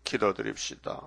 기도드립시다.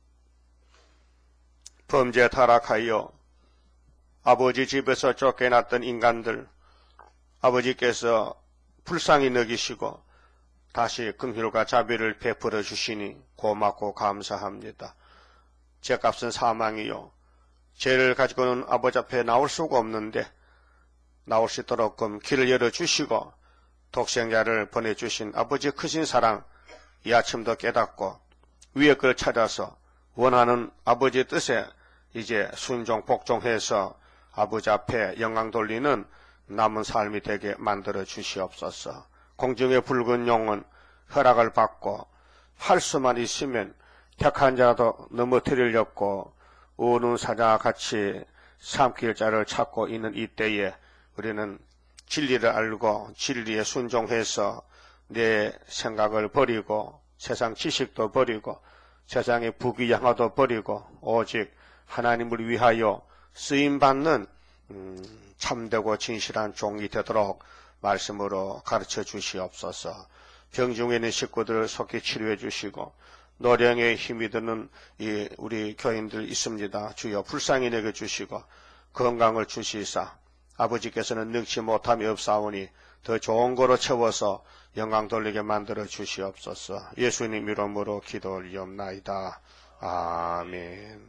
범죄 타락하여 아버지 집에서 쫓겨났던 인간들, 아버지께서 불쌍히 여기시고 다시 긍휼과 자비를 베풀어 주시니 고맙고 감사합니다. 죄값은 사망이요, 죄를 가지고는 아버지 앞에 나올 수가 없는데 나올 수 있도록 길을 열어주시고 독생자를 보내주신 아버지 크신 사랑 이 아침도 깨닫고 위의 걸 찾아서 원하는 아버지 뜻에 이제 순종 복종해서 아버지 앞에 영광 돌리는 남은 삶이 되게 만들어 주시옵소서. 공중의 붉은 용은 허락을 받고 할 수만 있으면 택한 자도 넘어뜨리려고 우는 사자같이 삼킬 자를 찾고 있는 이때에 우리는 진리를 알고 진리에 순종해서 내 생각을 버리고 세상 지식도 버리고 세상의 부귀영화도 버리고 오직 하나님을 위하여 쓰임받는 참되고 진실한 종이 되도록 말씀으로 가르쳐 주시옵소서. 병중에 있는 식구들을 속히 치료해 주시고 노령에 힘이 드는 우리 교인들 있습니다. 주여 불쌍히 여겨 주시고 건강을 주시사 아버지께서는 능치 못함이 없사오니 더 좋은 거로 채워서 영광 돌리게 만들어 주시옵소서. 예수님 이름으로 기도 올리옵나이다. 아멘.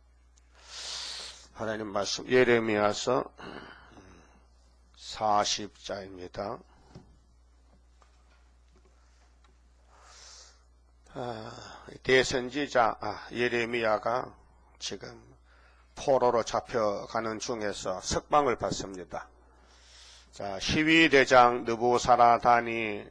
하나님 말씀 예레미야서 40장입니다. 대선지자 예레미야가 지금 포로로 잡혀가는 중에서 석방을 받습니다. 자, 시위대장 느부사라단이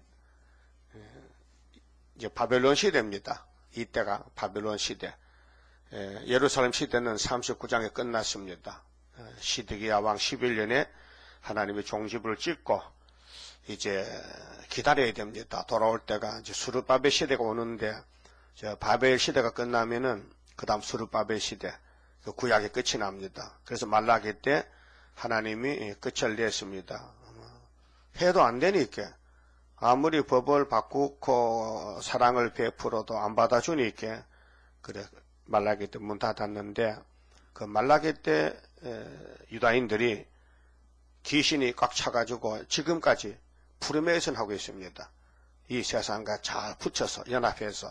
이제 바벨론 시대입니다. 이때가 바벨론 시대. 예루살렘 시대는 39장에 끝났습니다. 시드기야 왕 11년에 하나님의 종지부를 찍고 이제 기다려야 됩니다. 돌아올 때가 이제 수르바벨 시대가 오는데 바벨 시대가 끝나면은 그 다음 수르바벨 시대, 그 구약의 끝이 납니다. 그래서 말라기 때 하나님이 끝을 냈습니다. 해도 안 되니까 아무리 법을 바꾸고 사랑을 베풀어도 안 받아주니까 그래 말라기 때 문 닫았는데 그 말라기 때 유다인들이 귀신이 꽉 차가지고 지금까지 프리메이슨 하고 있습니다. 이 세상과 잘 붙여서 연합해서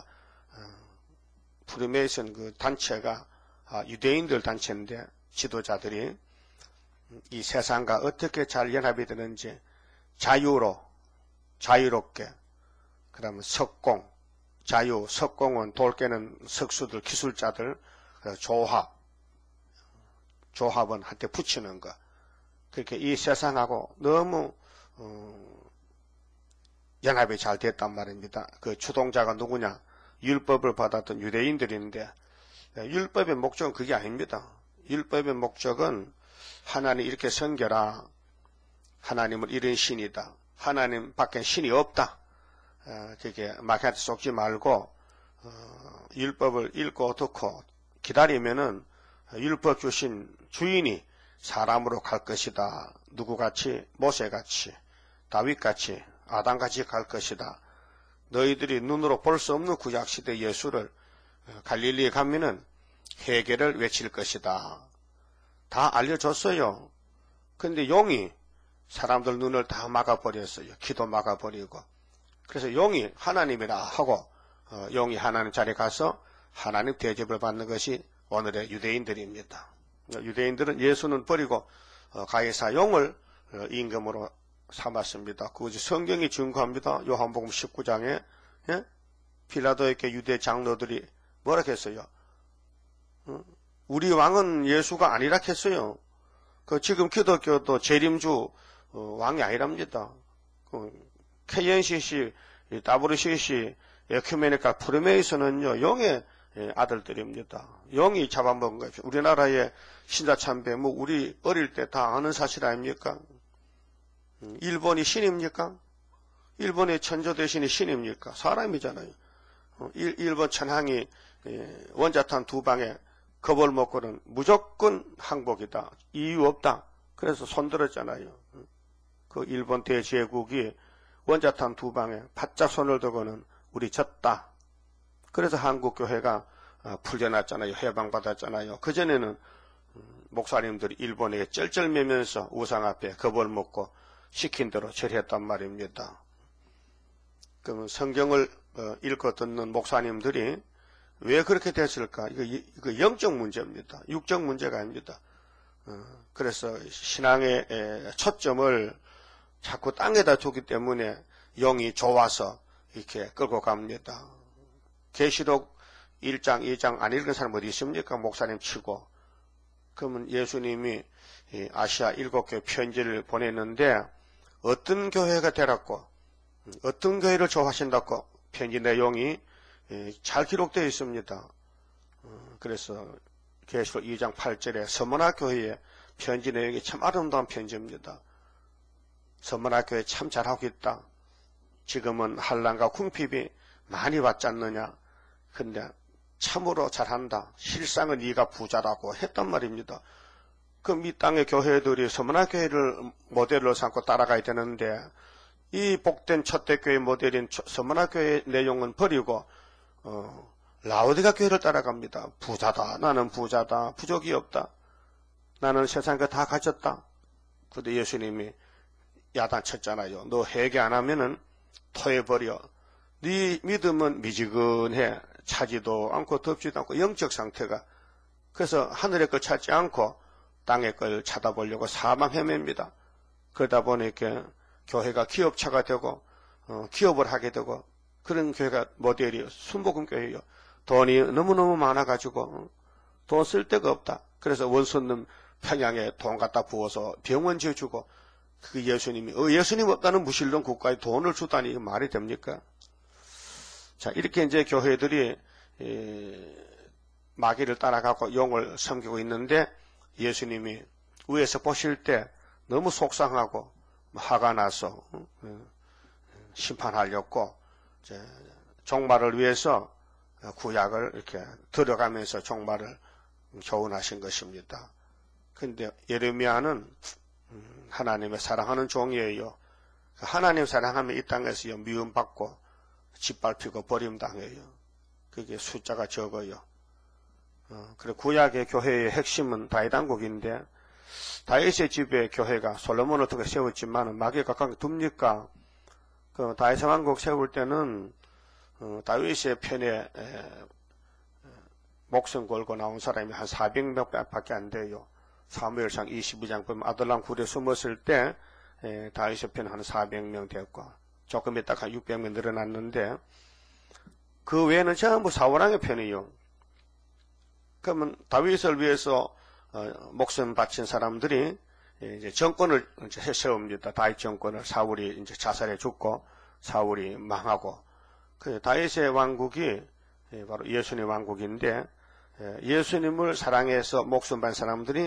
프리메이슨 그 단체가 유대인들 단체인데 지도자들이 이 세상과 어떻게 잘 연합이 되는지 자유롭게 그다음에 석공 자유 석공은 돌 깨는 석수들 기술자들 조합은 한테 붙이는 거 그렇게 이 세상하고 너무 연합이 잘 됐단 말입니다. 그 주동자가 누구냐? 율법을 받았던 유대인들인데 율법의 목적은 그게 아닙니다. 율법의 목적은 하나님 이렇게 섬겨라. 하나님은 이런 신이다. 하나님 밖에 신이 없다. 그게 마귀한테 속지 말고 율법을 읽고 듣고 기다리면은 율법 주신 주인이 사람으로 갈 것이다. 누구같이? 모세같이, 다윗같이, 아담같이 갈 것이다. 너희들이 눈으로 볼 수 없는 구약시대 예수를 갈릴리에 가면은 회개를 외칠 것이다. 다 알려줬어요. 근데 용이 사람들 눈을 다 막아버렸어요. 기도 막아버리고. 그래서 용이 하나님이라 하고 용이 하나님 자리에 가서 하나님 대접을 받는 것이 오늘의 유대인들입니다. 유대인들은 예수는 버리고 가이사 용을 임금으로 삼았습니다. 그것이 성경이 증거합니다. 요한복음 19장에 빌라도에게 유대 장로들이 뭐라 했어요? 우리 왕은 예수가 아니라 했어요. 지금 기독교도 재림주 왕이 아니랍니다. KNCC, WCC, 에큐메니칼 프리메이슨은요 용의 아들들입니다. 용이 잡아먹은 거죠. 우리나라의 신자참배 우리 어릴 때 다 아는 사실 아닙니까? 일본이 신입니까? 일본의 천조 대신이 신입니까? 사람이잖아요. 일본 천황이 원자탄 2방에 겁을 먹고는 무조건 항복이다. 이유 없다. 그래서 손들었잖아요. 그 일본 대제국이 원자탄 2방에 바짝 손을 두고는 우리 졌다. 그래서 한국 교회가 풀려났잖아요. 해방받았잖아요. 그전에는 목사님들이 일본에게 쩔쩔매면서 우상 앞에 겁을 먹고 시킨 대로 절했단 말입니다. 그러면 성경을 읽고 듣는 목사님들이 왜 그렇게 됐을까? 이거 영적 문제입니다. 육적 문제가 아닙니다. 그래서 신앙의 초점을 자꾸 땅에다 두기 때문에 영이 좋아서 이렇게 끌고 갑니다. 계시록 1장, 2장 안 읽은 사람 어디 있습니까? 목사님 치고. 그러면 예수님이 아시아 7교회 편지를 보냈는데 어떤 교회가 되라고, 어떤 교회를 좋아하신다고 편지 내용이 잘 기록되어 있습니다. 그래서 계시록 2장 8절에 서머나 교회의 편지 내용이 참 아름다운 편지입니다. 서머나 교회 참 잘하고 있다. 지금은 한란과 궁핍이 많이 왔지 않느냐. 근데 참으로 잘한다. 실상은 네가 부자라고 했단 말입니다. 그럼 이 땅의 교회들이 서머나 교회를 모델로 삼고 따라가야 되는데 이 복된 초대교회 모델인 서머나 교회 내용은 버리고 라오디가 교회를 따라갑니다. 부자다. 나는 부자다. 부족이 없다. 나는 세상 거 다 가졌다. 근데 예수님이 야단쳤잖아요. 너 회개 안 하면은 토해버려. 네 믿음은 미지근해. 차지도 않고 덥지도 않고 영적 상태가. 그래서 하늘의 걸 찾지 않고 땅의 걸 찾아보려고 사방 헤맵니다. 그러다 보니까 교회가 기업차가 되고 기업을 하게 되고 그런 교회가 모델이요. 순복음교회요. 돈이 너무너무 많아가지고 돈 쓸 데가 없다. 그래서 원수는 평양에 돈 갖다 부어서 병원 지어주고 그 예수님이 예수님 없다는 무신론 국가에 돈을 주다니 이거 말이 됩니까? 자, 이렇게 이제 교회들이 마귀를 따라가고 용을 섬기고 있는데 예수님이 위에서 보실 때 너무 속상하고 화가 나서 심판하려고 종말을 위해서 구약을 이렇게 들어가면서 종말을 교훈하신 것입니다. 그런데 예레미야는 하나님의 사랑하는 종이에요. 하나님 사랑하면 이 땅에서 미움받고 짓밟히고 버림당해요. 그게 숫자가 적어요. 그리고 구약의 교회의 핵심은 다윗왕국인데 다윗의 집에 교회가 솔로몬을 통해 세웠지만 마귀가 각각 둡니까? 그 다윗 왕국 세울 때는 다윗의 편에 목숨 걸고 나온 사람이 한 400명밖에 안 돼요. 사무엘상 22장 보면 아들람 굴에 숨었을 때 다윗의 편은 한 400명 됐고 조금 있다가 한 600명 늘어났는데 그 외에는 전부 사울왕의 편이요. 그러면 다윗을 위해서 목숨 바친 사람들이 이제 정권을 이제 세웁니다. 다윗 정권을 사울이 이제 자살해 죽고 사울이 망하고 그 다윗의 왕국이 바로 예수님 왕국인데 예수님을 사랑해서 목숨 반 사람들이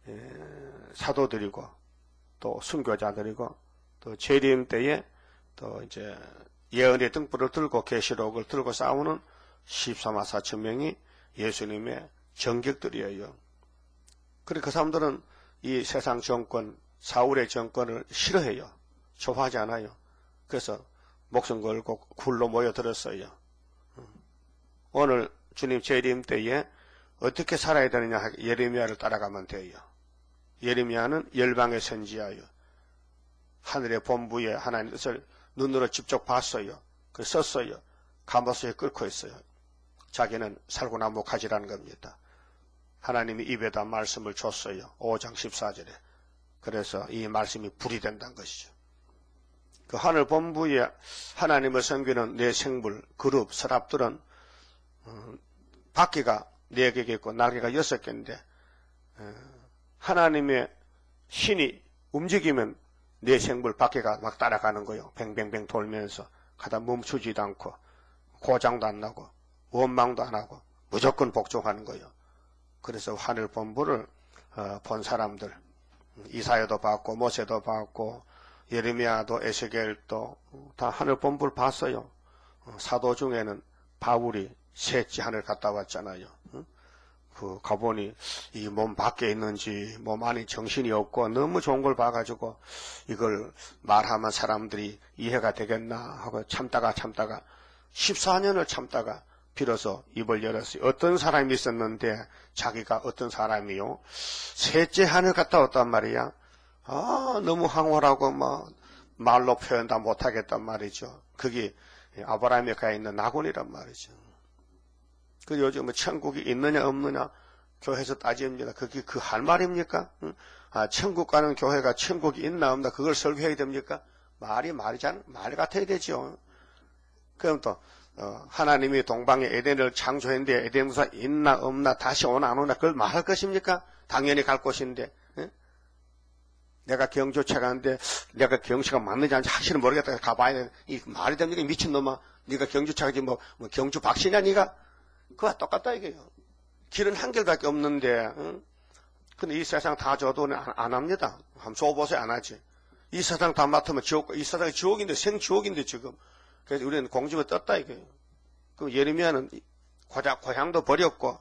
사도들이고 또 순교자들이고 또 재림 때에 또 이제 예언의 등불을 들고 계시록을 들고 싸우는 14만 4천 명이 예수님의 정객들이에요. 그리고 그 사람들은 이 세상 정권, 사울의 정권을 싫어해요. 좋아하지 않아요. 그래서 목숨 걸고 굴로 모여들었어요. 오늘 주님 재림 때에 어떻게 살아야 되느냐 예레미야를 따라가면 돼요. 예레미야는 열방의 선지자예요. 하늘의 본부에 하나님의 뜻을 눈으로 직접 봤어요. 그 썼어요. 가마솥에 끓고 있어요. 자기는 살구나무 가지라는 겁니다. 하나님이 입에다 말씀을 줬어요. 5장 14절에. 그래서 이 말씀이 불이 된다는 것이죠. 그 하늘 본부에 하나님을 섬기는 내 생물, 그룹, 서랍들은 바퀴가 4개 있고 날개가 6개인데 하나님의 신이 움직이면 내 생물 바퀴가 막 따라가는 거예요. 뱅뱅뱅 돌면서 가다 멈추지도 않고 고장도 안 나고 원망도 안 하고 무조건 복종하는 거예요. 그래서 하늘 본부를 본 사람들 이사야도 봤고 모세도 봤고 예레미야도 에스겔도 다 하늘 본부를 봤어요. 사도 중에는 바울이 셋째 하늘 갔다 왔잖아요. 그 가보니 이 몸 밖에 있는지 몸 안에 정신이 없고 너무 좋은 걸 봐가지고 이걸 말하면 사람들이 이해가 되겠나 하고 참다가 14년을 참다가 비로소 입을 열었어요. 어떤 사람이 있었는데 자기가 어떤 사람이요? 셋째 하늘 갔다 왔단 말이야. 너무 황홀하고 말로 표현 다 못하겠단 말이죠. 그게 아브라함에 가 있는 낙원이란 말이죠. 그 요즘 천국이 있느냐 없느냐 교회에서 따집니다. 그게 그 할 말입니까? 천국 가는 교회가 천국이 있나 없나 그걸 설교해야 됩니까? 말 같아야 되죠. 그럼 또 하나님이 동방에 에덴을 창조했는데 에덴 동산 있나 없나 다시 오나 안 오나 그걸 말할 것입니까? 당연히 갈 곳인데 내가 경주차 가는데 내가 경주가 맞는지 아닌지 확실히 모르겠다 가봐야 돼. 이 말이 됩니까? 미친놈아. 네가 경주차 가지 뭐 경주 박씨냐 네가? 그와 똑같다 이게요. 길은 한결밖에 없는데 근데 이 세상 다 줘도 안 합니다. 한번 줘보세요. 안 하지. 이 세상 다 맡으면 지옥, 이 세상이 지옥인데 생지옥인데 지금. 그래서 우리는 공중에 떴다 이거예요. 그럼 예레미야는 고향도 버렸고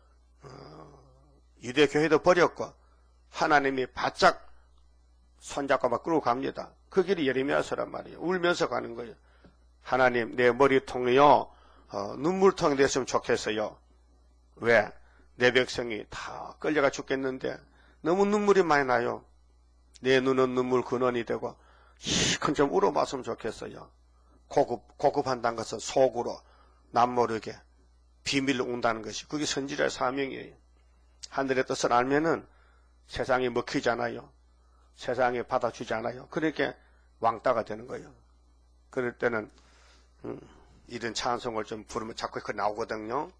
유대교회도 버렸고 하나님이 바짝 손잡고 막 끌고 갑니다. 그 길이 예레미야서란 말이에요. 울면서 가는 거예요. 하나님 내 머리통이요 눈물통이 됐으면 좋겠어요. 왜? 내 백성이 다 끌려가 죽겠는데 너무 눈물이 많이 나요. 내 눈은 눈물 근원이 되고 큰 좀 울어봤으면 좋겠어요. 고급한다는 것은 속으로 남모르게 비밀로 운다는 것이 그게 선지자의 사명이에요. 하늘의 뜻을 알면은 세상이 먹히잖아요. 세상에 받아주지 않아요. 그렇게 왕따가 되는 거예요. 그럴 때는 이런 찬송을 좀 부르면 자꾸 그 나오거든요.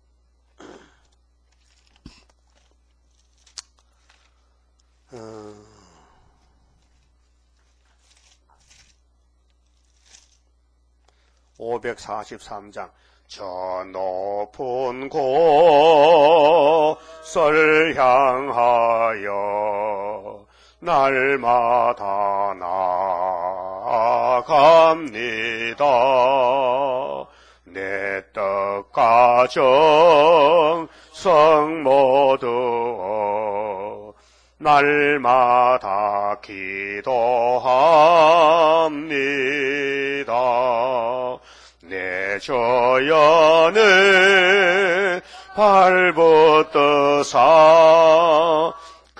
543장 저 높은 곳을 향하여 날마다 나아갑니다. 내 뜻 가정 성 모두 날마다 기도합니다. 내 조연을 발붙드사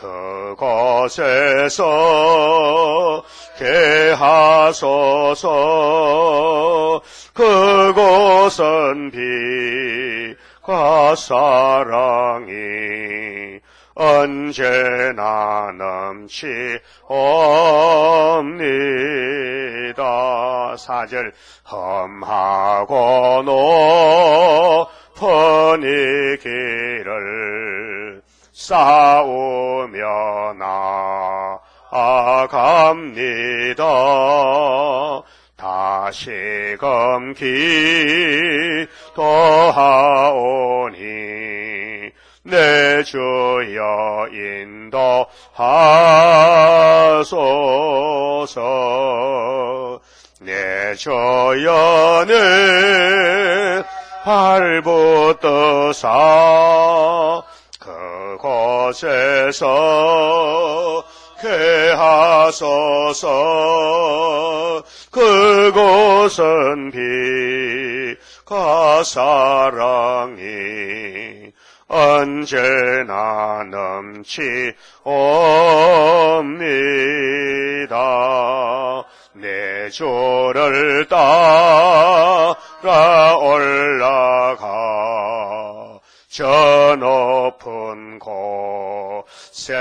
그곳에서 개하소서. 그곳은 빛과 사랑이 언제나 넘치옵니다. 4절 험하고 높은 이 길을 싸우며 나아갑니다. 다시금 기도하오니 내 주여 인도하소서. 내 주여는 발붙드사 그곳에서 개하소서. 그곳은 빛과 사랑이 언제나 넘치옵니다. 내 주를 따라 올라가 저 높은 곳에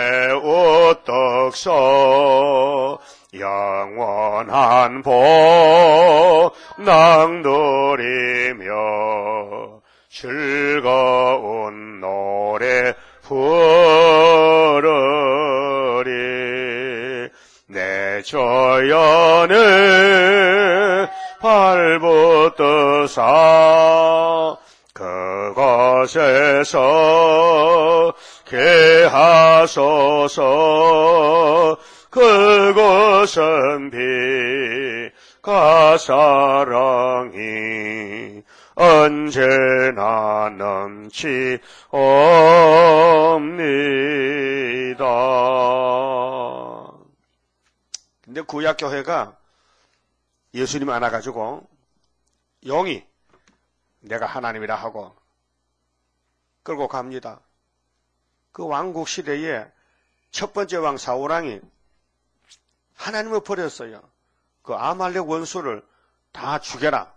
우뚝서 영원한 복락 누리며 즐거운 노래 부르리. 내 조연을 발붙드사 그곳에서 개하소서. 그곳은 빛과 사랑이 언제나 넘치옵니다. 근데 구약교회가 예수님 안아가지고 용이 내가 하나님이라 하고 끌고 갑니다. 그 왕국 시대에 첫 번째 왕 사울왕이 하나님을 버렸어요. 그 아말렉 원수를 다 죽여라.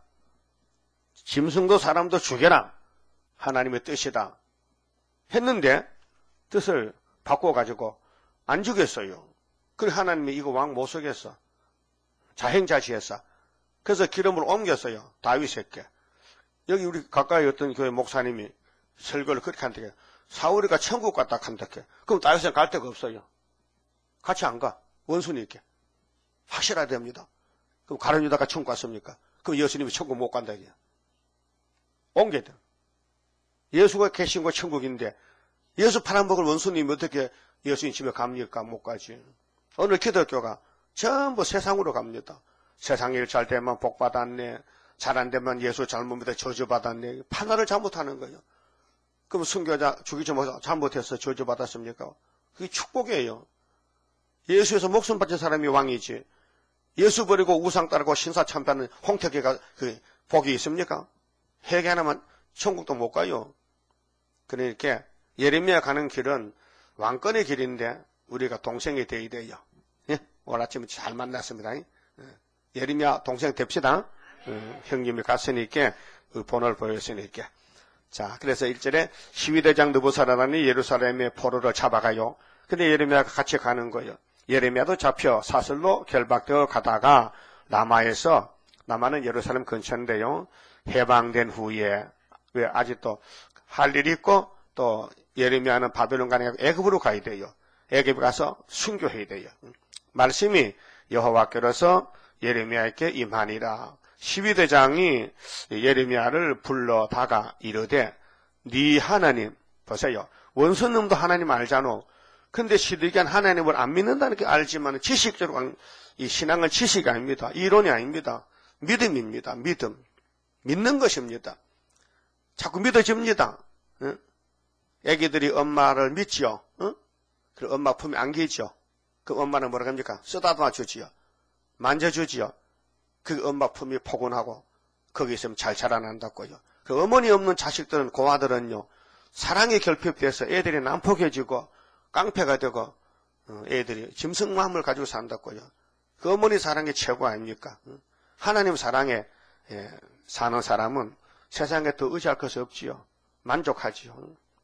짐승도 사람도 죽여라. 하나님의 뜻이다. 했는데 뜻을 바꿔가지고 안 죽였어요. 그래 하나님이 이거 왕 못 속였어. 자행자시했어. 그래서 기름을 옮겼어요. 다윗에게. 여기 우리 가까이 어떤 교회 목사님이 설교를 그렇게 한다게. 사울이가 천국 갔다 한다게. 그럼 다윗은 갈 데가 없어요. 같이 안 가. 원수니까. 확실해야 됩니다. 그럼 가룟 유다가 천국 갔습니까? 그럼 예수님이 천국 못 간다 이게. 옮겨야 돼. 예수가 계신 곳 천국인데 예수 팔아먹을 원수님이 어떻게 예수님 집에 갑니까? 못 가지. 오늘 기독교가 전부 세상으로 갑니다. 세상 일 잘 되면 복 받았네. 잘 안 되면 예수 잘못 믿어 저주받았네. 판단을 잘못하는 거예요. 그럼 순교자 죽이지 못해서 잘못해서 저주받았습니까? 그게 축복이에요. 예수에서 목숨 바친 사람이 왕이지. 예수 버리고 우상 따르고 신사 참배하는 홍태기가 그 복이 있습니까? 회개 하나만 천국도 못 가요. 그러니까 예레미야 가는 길은 왕권의 길인데 우리가 동생이 되어야 돼요. 예? 오늘 아침에 잘 만났습니다. 예레미야 동생 됩시다. 형님이 갔으니까 그 본을 보였으니까. 자, 그래서 1절에 시위대장 느부사라단이 예루살렘의 포로를 잡아가요. 근데 예레미야가 같이 가는 거예요. 예레미야도 잡혀 사슬로 결박되어 가다가 라마에서, 라마는 예루살렘 근처인데요. 해방된 후에, 왜 아직도 할 일이 있고 또 예레미야는 바벨론 가는 게 애굽으로 가야 돼요. 애굽에 가서 순교해야 돼요. 말씀이 여호와께로서 예레미야에게 임하니라. 시위대장이 예레미야를 불러다가 이르되 네 하나님, 보세요. 원수놈도 하나님 알잖아. 근데 시드기한 하나님을 안 믿는다는 게 알지만 지식적으로 이 신앙은 지식이 아닙니다. 이론이 아닙니다. 믿음입니다. 믿음. 믿는 것입니다. 자꾸 믿어집니다. 응? 애기들이 엄마를 믿지요. 응? 그리고 엄마 품에 안기죠. 그 엄마는 뭐라 합니까? 쓰다듬어 주지요. 만져주지요. 그 엄마 품이 포근하고 거기 있으면 잘 자라난다고요. 그 어머니 없는 자식들은 고아들은요. 사랑이 결핍돼서 애들이 난폭해지고 깡패가 되고 애들이 짐승마음을 가지고 산다고요. 그 어머니 사랑이 최고 아닙니까? 하나님 사랑에 사는 사람은 세상에 더 의지할 것이 없지요. 만족하지요.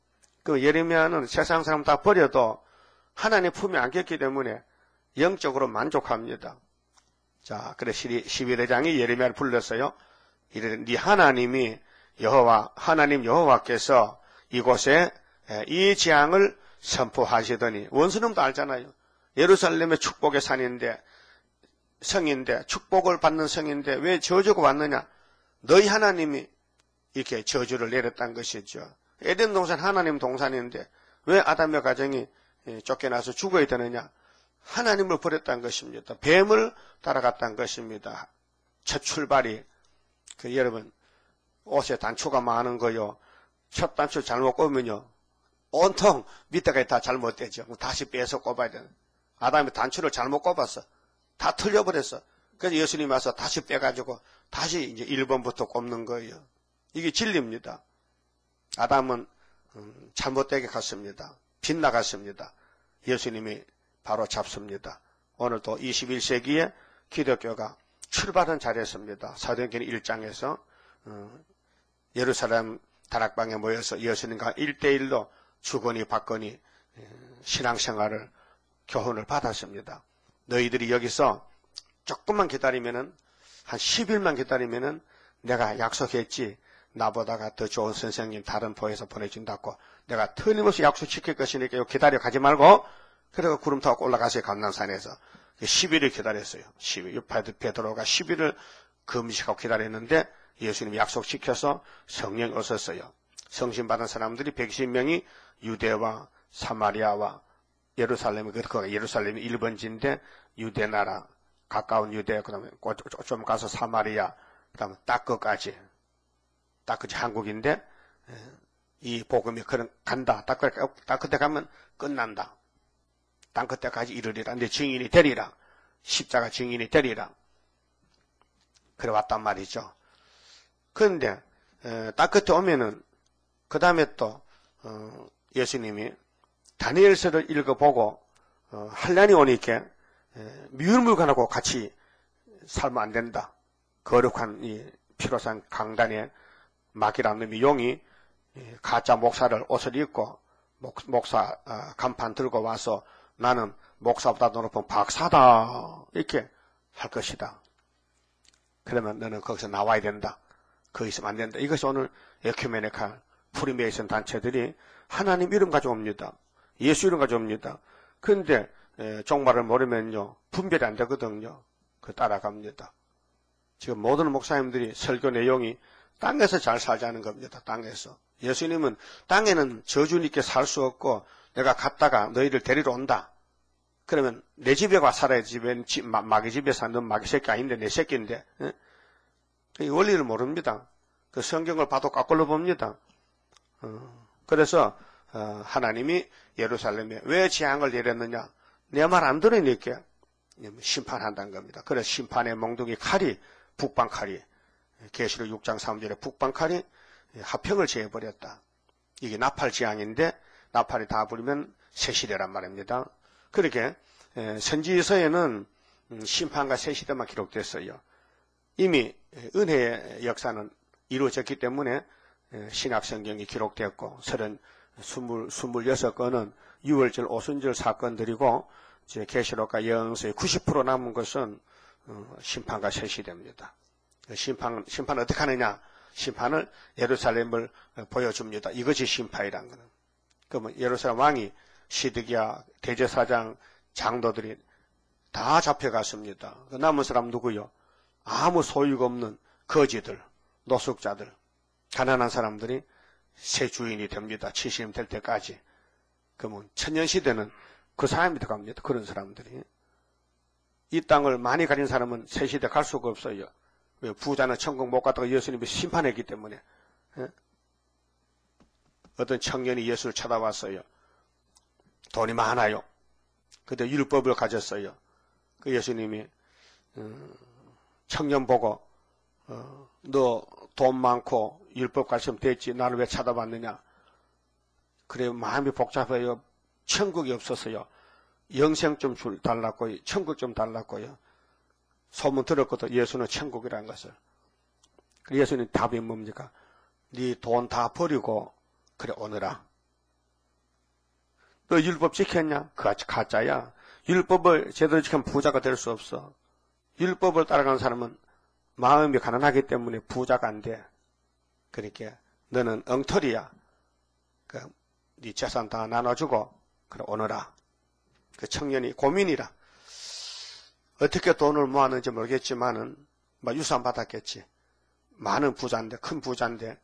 그 예레미야는 세상 사람 다 버려도 하나님 품에 안겼기 때문에 영적으로 만족합니다. 자, 그래 시위대장이 예레미야를 불렀어요. 이래 네 하나님이 하나님 여호와께서 이곳에 이 재앙을 선포하시더니 원수놈도 알잖아요. 예루살렘의 축복의 산인데 성인데 축복을 받는 성인데 왜 저주가 왔느냐? 너희 하나님이 이렇게 저주를 내렸다는 것이죠. 에덴 동산 하나님 동산인데 왜 아담의 가정이 쫓겨나서 죽어야 되느냐? 하나님을 버렸다는 것입니다. 뱀을 따라갔다는 것입니다. 첫 출발이 여러분 옷에 단추가 많은 거요. 첫 단추 잘못 꼽으면요. 온통 밑에까지 다 잘못되죠. 다시 빼서 꼽아야 되는. 아담이 단추를 잘못 꼽았어. 다 틀려버렸어. 그래서 예수님이 와서 다시 빼가지고 다시 이제 1번부터 꼽는 거예요. 이게 진리입니다. 아담은 잘못되게 갔습니다. 빗나갔습니다. 예수님이 바로 잡습니다. 오늘도 21세기에 기독교가 출발은 잘했습니다. 사도행전 1장에서 예루살렘 다락방에 모여서 예수님과 1대1로 주거니 받거니 신앙생활을 교훈을 받았습니다. 너희들이 여기서 조금만 기다리면은 한 10일만 기다리면은 내가 약속했지 나보다가 더 좋은 선생님 다른 포에서 보내준다고 내가 틀림없이 약속 지킬 것이니까 기다려 가지 말고 그래서 구름 타고 올라가세요. 감람산에서 10일을 기다렸어요. 10일 베드로가 10일을 금식하고 기다렸는데 예수님이 약속시켜서 성령이 오셨어요. 성신 받은 사람들이 120명이 유대와 사마리아와 예루살렘이 예루살렘이 1번지인데 유대 나라 가까운 유대 그다음에 좀 가서 사마리아 그다음에 땅끝까지 한국인데 이 복음이 그런 간다. 땅끝에 가면 끝난다. 땅끝에까지 이르리라. 내 증인이 되리라. 십자가 증인이 되리라. 그래 왔단 말이죠. 그런데 땅끝에 오면은 그 다음에 또 예수님이 다니엘서를 읽어보고 환란이 오니까 미울물건하고 같이 살면 안 된다. 거룩한 이 피로산 강단에 마귀라는 놈이 용이 가짜 목사를 옷을 입고 목사 간판 들고 와서 나는 목사보다 높은 박사다 이렇게 할 것이다. 그러면 너는 거기서 나와야 된다. 거기 있으면 안 된다. 이것이 오늘 에큐메니칼 프리메이션 단체들이 하나님 이름 가져옵니다. 예수 이름 가져옵니다. 그런데 종말을 모르면요 분별이 안 되거든요. 그 따라갑니다. 지금 모든 목사님들이 설교 내용이 땅에서 잘 살자는 겁니다. 땅에서. 예수님은 땅에는 저주님께 살 수 없고 내가 갔다가 너희를 데리러 온다. 그러면 내 집에 와 살아야지. 마귀 집에 사는 마귀 새끼 아닌데 내 새끼인데. 이 원리를 모릅니다. 그 성경을 봐도 거꾸로 봅니다. 그래서 하나님이 예루살렘에 왜 재앙을 내렸느냐. 내 말 안 들으니까 심판한다는 겁니다. 그래서 심판의 몽둥이 칼이 북방칼이 계시록 6장 3절에 북방칼이 화평을 제해버렸다. 이게 나팔 재앙인데 나팔이 다 부리면 새시대란 말입니다. 그렇게 선지서에는 심판과 새시대만 기록됐어요. 이미 은혜의 역사는 이루어졌기 때문에 신약성경이 기록됐고 26건은 6월절 오순절 사건들이고 계시록과 예언서의 90% 남은 것은 심판과 새시대입니다. 심판은 어떻게 하느냐? 심판을 예루살렘을 보여줍니다. 이것이 심판이란 거는. 그러면 예루살렘 왕이 시드기야 대제사장 장로들이 다 잡혀갔습니다. 그 남은 사람 누구요? 아무 소유가 없는 거지들, 노숙자들, 가난한 사람들이 새 주인이 됩니다. 70년 될 때까지. 그러면 천년시대는 그 사람이 들어갑니다. 그런 사람들이. 이 땅을 많이 가진 사람은 새 시대 갈 수가 없어요. 왜? 부자는 천국 못 갔다가 예수님이 심판했기 때문에. 어떤 청년이 예수를 쳐다봤어요. 돈이 많아요. 그때 율법을 가졌어요. 그 예수님이 청년 보고 너 돈 많고 율법 가르치면 됐지 나를 왜 쳐다봤느냐. 그래 마음이 복잡해요. 천국이 없었어요. 영생 좀 달랐고요. 천국 좀 달랐고요. 소문 들었거든. 예수는 천국이라는 것을. 예수님 답이 뭡니까? 네 돈 다 버리고 그래 오너라. 너 율법 지켰냐? 가짜야. 율법을 제대로 지키면 부자가 될 수 없어. 율법을 따라가는 사람은 마음이 가난하기 때문에 부자가 안 돼. 그러니까 너는 엉터리야. 네 재산 다 나눠주고 그래 오너라. 그 청년이 고민이라. 어떻게 돈을 모았는지 모르겠지만은 유산 받았겠지. 많은 부자인데 큰 부자인데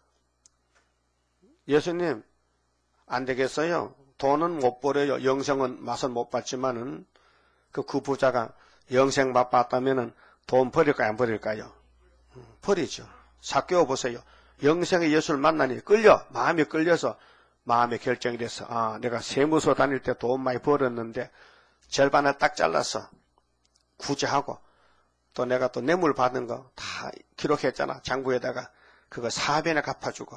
예수님 안 되겠어요. 돈은 못 벌어요. 영생은 맛은 못 봤지만은 그 부자가 영생 맛 봤다면은 돈 버릴까요? 안 버릴까요? 버리죠. 삭개오 보세요. 영생의 예수를 만나니 마음이 끌려서 마음의 결정이 돼서 내가 세무서 다닐 때 돈 많이 벌었는데 절반을 딱 잘라서 구제하고 또 내가 또 뇌물 받은 거 다 기록했잖아. 장부에다가 그거 4배나 갚아주고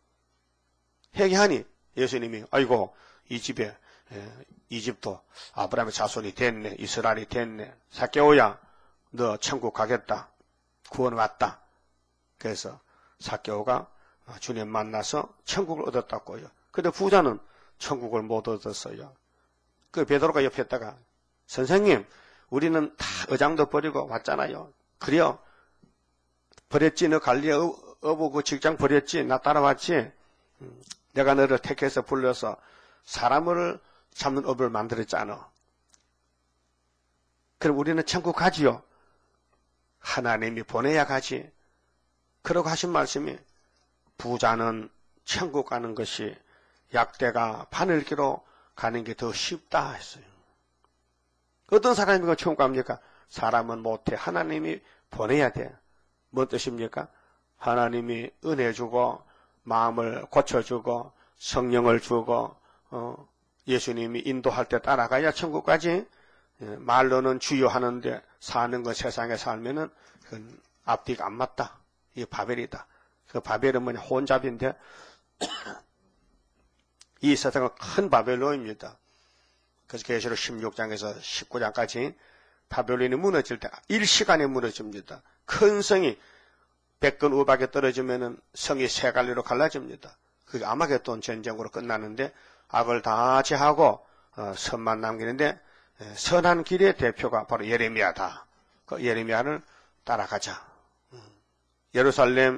회개하니 예수님이 아이고 이 집에 이 집도 아브라함의 자손이 됐네. 이스라엘이 됐네. 삭개오야 너 천국 가겠다. 구원 왔다. 그래서 삭개오가 주님 만나서 천국을 얻었다고요. 근데 부자는 천국을 못 얻었어요. 그 베드로가 옆에다가 선생님 우리는 다 의장도 버리고 왔잖아요. 그래요. 버렸지. 너 갈리에 어부 그 직장 버렸지. 나 따라왔지. 내가 너를 택해서 불러서 사람을 잡는 업을 만들었잖아. 그럼 우리는 천국 가지요. 하나님이 보내야 가지. 그러고 하신 말씀이 부자는 천국 가는 것이 약대가 바늘기로 가는 게 더 쉽다 했어요. 어떤 사람이 천국 갑니까? 사람은 못해. 하나님이 보내야 돼. 뭔 뜻입니까? 하나님이 은혜 주고 마음을 고쳐주고 성령을 주고 예수님이 인도할 때 따라가야 천국까지. 말로는 주여 하는데 사는 것 세상에 살면은 그건 앞뒤가 안 맞다. 이게 바벨이다. 그 바벨은 뭐냐? 혼잡인데 이 세상은 큰 바벨론입니다. 그래서 계시록 16장에서 19장까지 바벨론이 무너질 때 일시간에 무너집니다. 큰 성이 백근 우박에 떨어지면은 성이 세 갈래로 갈라집니다. 그게 아마겟돈 전쟁으로 끝나는데 악을 다 제하고 선만 남기는데 선한 길의 대표가 바로 예레미야다. 그 예레미야를 따라가자. 예루살렘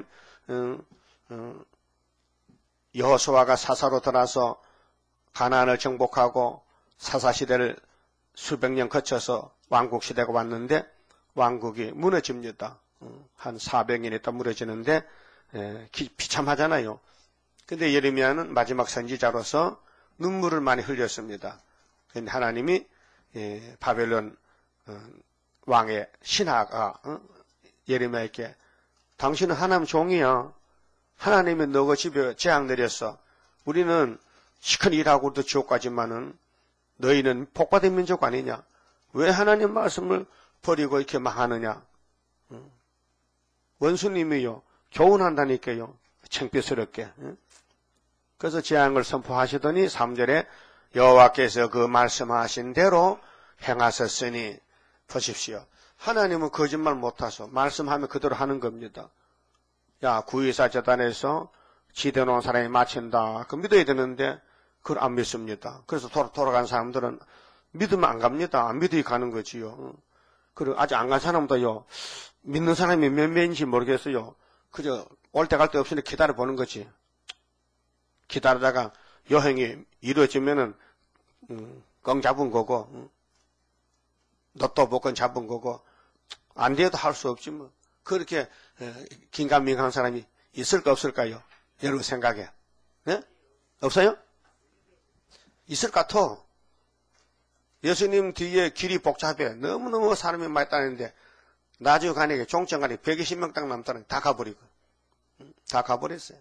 여호수아가 사사로 들어서 가나안을 정복하고 사사시대를 수백 년 거쳐서 왕국시대가 왔는데 왕국이 무너집니다. 한 400년 있다 무너지는데 비참하잖아요. 근데 예레미야는 마지막 선지자로서 눈물을 많이 흘렸습니다. 근데 하나님이 바벨론 왕의 신하가 예레미야에게 당신은 하나님 종이야. 하나님이 너가 집에 재앙 내렸어. 우리는 시큰 일하고도 지옥 가지만은 너희는 복받은 민족 아니냐? 왜 하나님 말씀을 버리고 이렇게 망하느냐? 원수님이요. 교훈한다니까요. 창피스럽게. 그래서 재앙을 선포하시더니 3절에 여호와께서 그 말씀하신 대로 행하셨으니 보십시오. 하나님은 거짓말 못하소. 말씀하면 그대로 하는 겁니다. 야, 구의사 재단에서 지대 놓은 사람이 마친다. 그 믿어야 되는데 그걸 안 믿습니다. 그래서 돌아간 사람들은 믿으면 안 갑니다. 안 믿어야 가는 거지요. 그리고 아직 안 간 사람도요. 믿는 사람이 몇 명인지 모르겠어요. 그저 올 때 갈 때 없으니 기다려보는 거지. 기다리다가 여행이 이루어지면은 껑 잡은 거고 너또 복권 잡은 거고 안 돼도 할 수 없지 뭐. 그렇게 긴가민가한 사람이 있을까 없을까요? 여러분 생각에. 네? 없어요? 있을 것 같아. 예수님 뒤에 길이 복잡해. 너무너무 사람이 많이 따는데 나중에 가니까 종점 가니까 120명 딱 남다는 다 가버리고. 다 가버렸어요.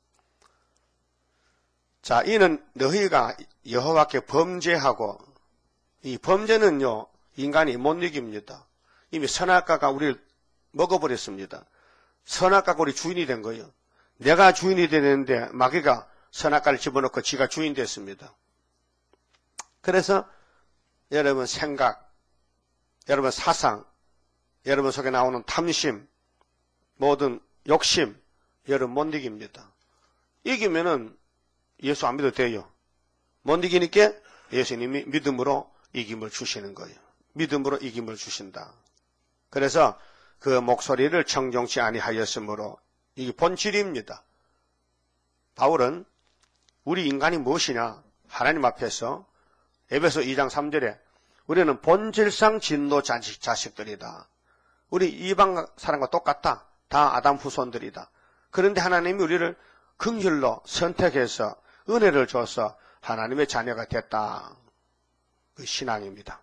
자, 이는 너희가 여호와께 범죄하고 이 범죄는요 인간이 못 이깁니다. 이미 선악과가 우리를 먹어버렸습니다. 선악과가 우리 주인이 된 거예요. 내가 주인이 되는데 마귀가 선악과를 집어넣고 지가 주인 됐습니다. 그래서 여러분 생각, 여러분 사상, 여러분 속에 나오는 탐심, 모든 욕심, 여러분 못 이깁니다. 이기면은 예수 안 믿어도 돼요. 못 이기니까 예수님이 믿음으로 이김을 주시는 거예요. 믿음으로 이김을 주신다. 그래서 그 목소리를 청종치 아니하였으므로 이게 본질입니다. 바울은 우리 인간이 무엇이냐? 하나님 앞에서 에베소 2장 3절에 우리는 본질상 진노 자식들이다. 우리 이방 사람과 똑같다. 다 아담 후손들이다. 그런데 하나님이 우리를 긍휼로 선택해서 은혜를 줘서 하나님의 자녀가 됐다. 그 신앙입니다.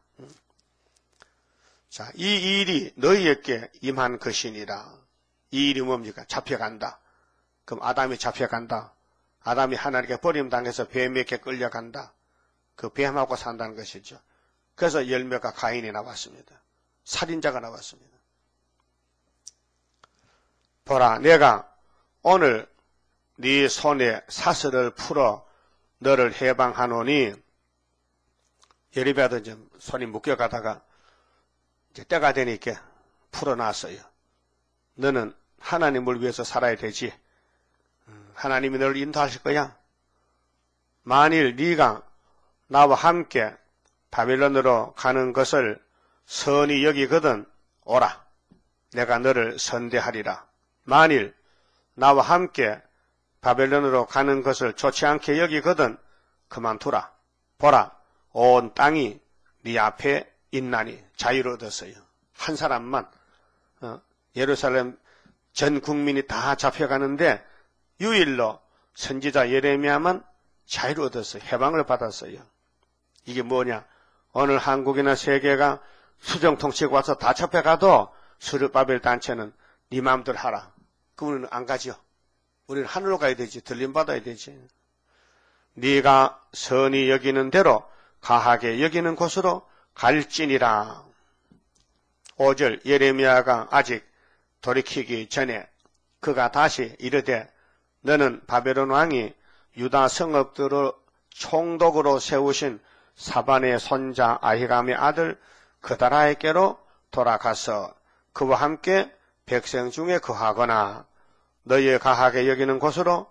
자, 이 일이 너희에게 임한 것이니라. 이 일이 뭡니까? 잡혀간다. 그럼 아담이 잡혀간다. 아담이 하나님께 버림당해서 뱀에게 끌려간다. 그 뱀하고 산다는 것이죠. 그래서 열매가 가인이 나왔습니다. 살인자가 나왔습니다. 보라, 내가 오늘 네 손에 사슬을 풀어 너를 해방하노니 예리배도 좀 손이 묶여가다가 이제 때가 되니까 풀어놨어요. 너는 하나님을 위해서 살아야 되지. 하나님이 너를 인도하실 거야. 만일 네가 나와 함께 바벨론으로 가는 것을 선히 여기거든 오라. 내가 너를 선대하리라. 만일 나와 함께 바벨론으로 가는 것을 좋지 않게 여기거든 그만두라. 보라, 온 땅이 네 앞에 있나니. 자유를 얻었어요. 한 사람만 예루살렘 전 국민이 다 잡혀가는데 유일로 선지자 예레미야만 자유를 얻었어요. 해방을 받았어요. 이게 뭐냐? 오늘 한국이나 세계가 수정통치가 와서 다 잡혀가도 스룹바벨 단체는 네 마음대로 하라. 그분은 안 가죠. 우리는 하늘로 가야 되지. 들림받아야 되지. 네가 선히 여기는 대로 가하게 여기는 곳으로 갈지니라. 5절 예레미야가 아직 돌이키기 전에 그가 다시 이르되 너는 바벨론 왕이 유다 성읍들을 총독으로 세우신 사반의 손자 아히감의 아들 그다라에게로 돌아가서 그와 함께 백성 중에 거하거나 너희의 가하게 여기는 곳으로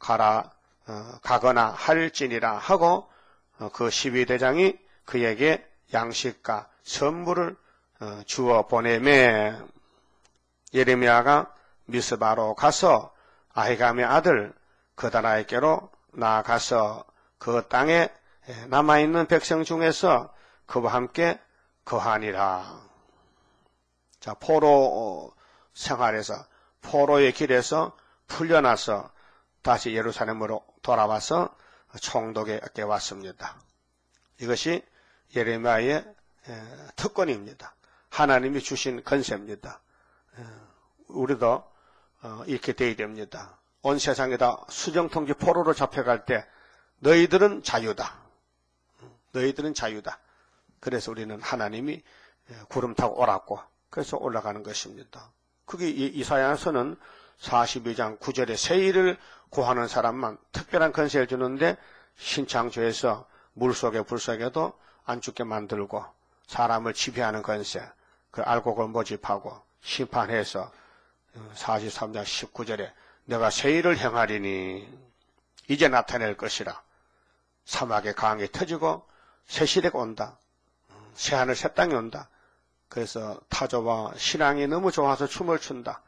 가거나 할지니라 하고 그 12대장이 그에게 양식과 선물을 주어 보내매 예레미야가 미스바로 가서 아히감의 아들 그다라에게로 나아가서 그 땅에 남아있는 백성 중에서 그와 함께 거하니라. 자, 포로 생활에서 포로의 길에서 풀려나서 다시 예루살렘으로 돌아와서 총독에게 왔습니다. 이것이 예레미야의 특권입니다. 하나님이 주신 권세입니다. 우리도 이렇게 되어야 됩니다. 온 세상에다 수정통지 포로로 잡혀갈 때 너희들은 자유다. 너희들은 자유다. 그래서 우리는 하나님이 구름 타고 오라고 그래서 올라가는 것입니다. 그게 이사야서는 42장 9절에 세일을 구하는 사람만 특별한 권세를 주는데 신창조에서 물속에 불속에도 안 죽게 만들고 사람을 지배하는 권세 그 알곡을 모집하고 심판해서 43장 19절에 내가 세일을 행하리니 이제 나타낼 것이라. 사막의 강이 터지고 새 시대가 온다. 새 하늘 새 땅이 온다. 그래서 타조와 신앙이 너무 좋아서 춤을 춘다.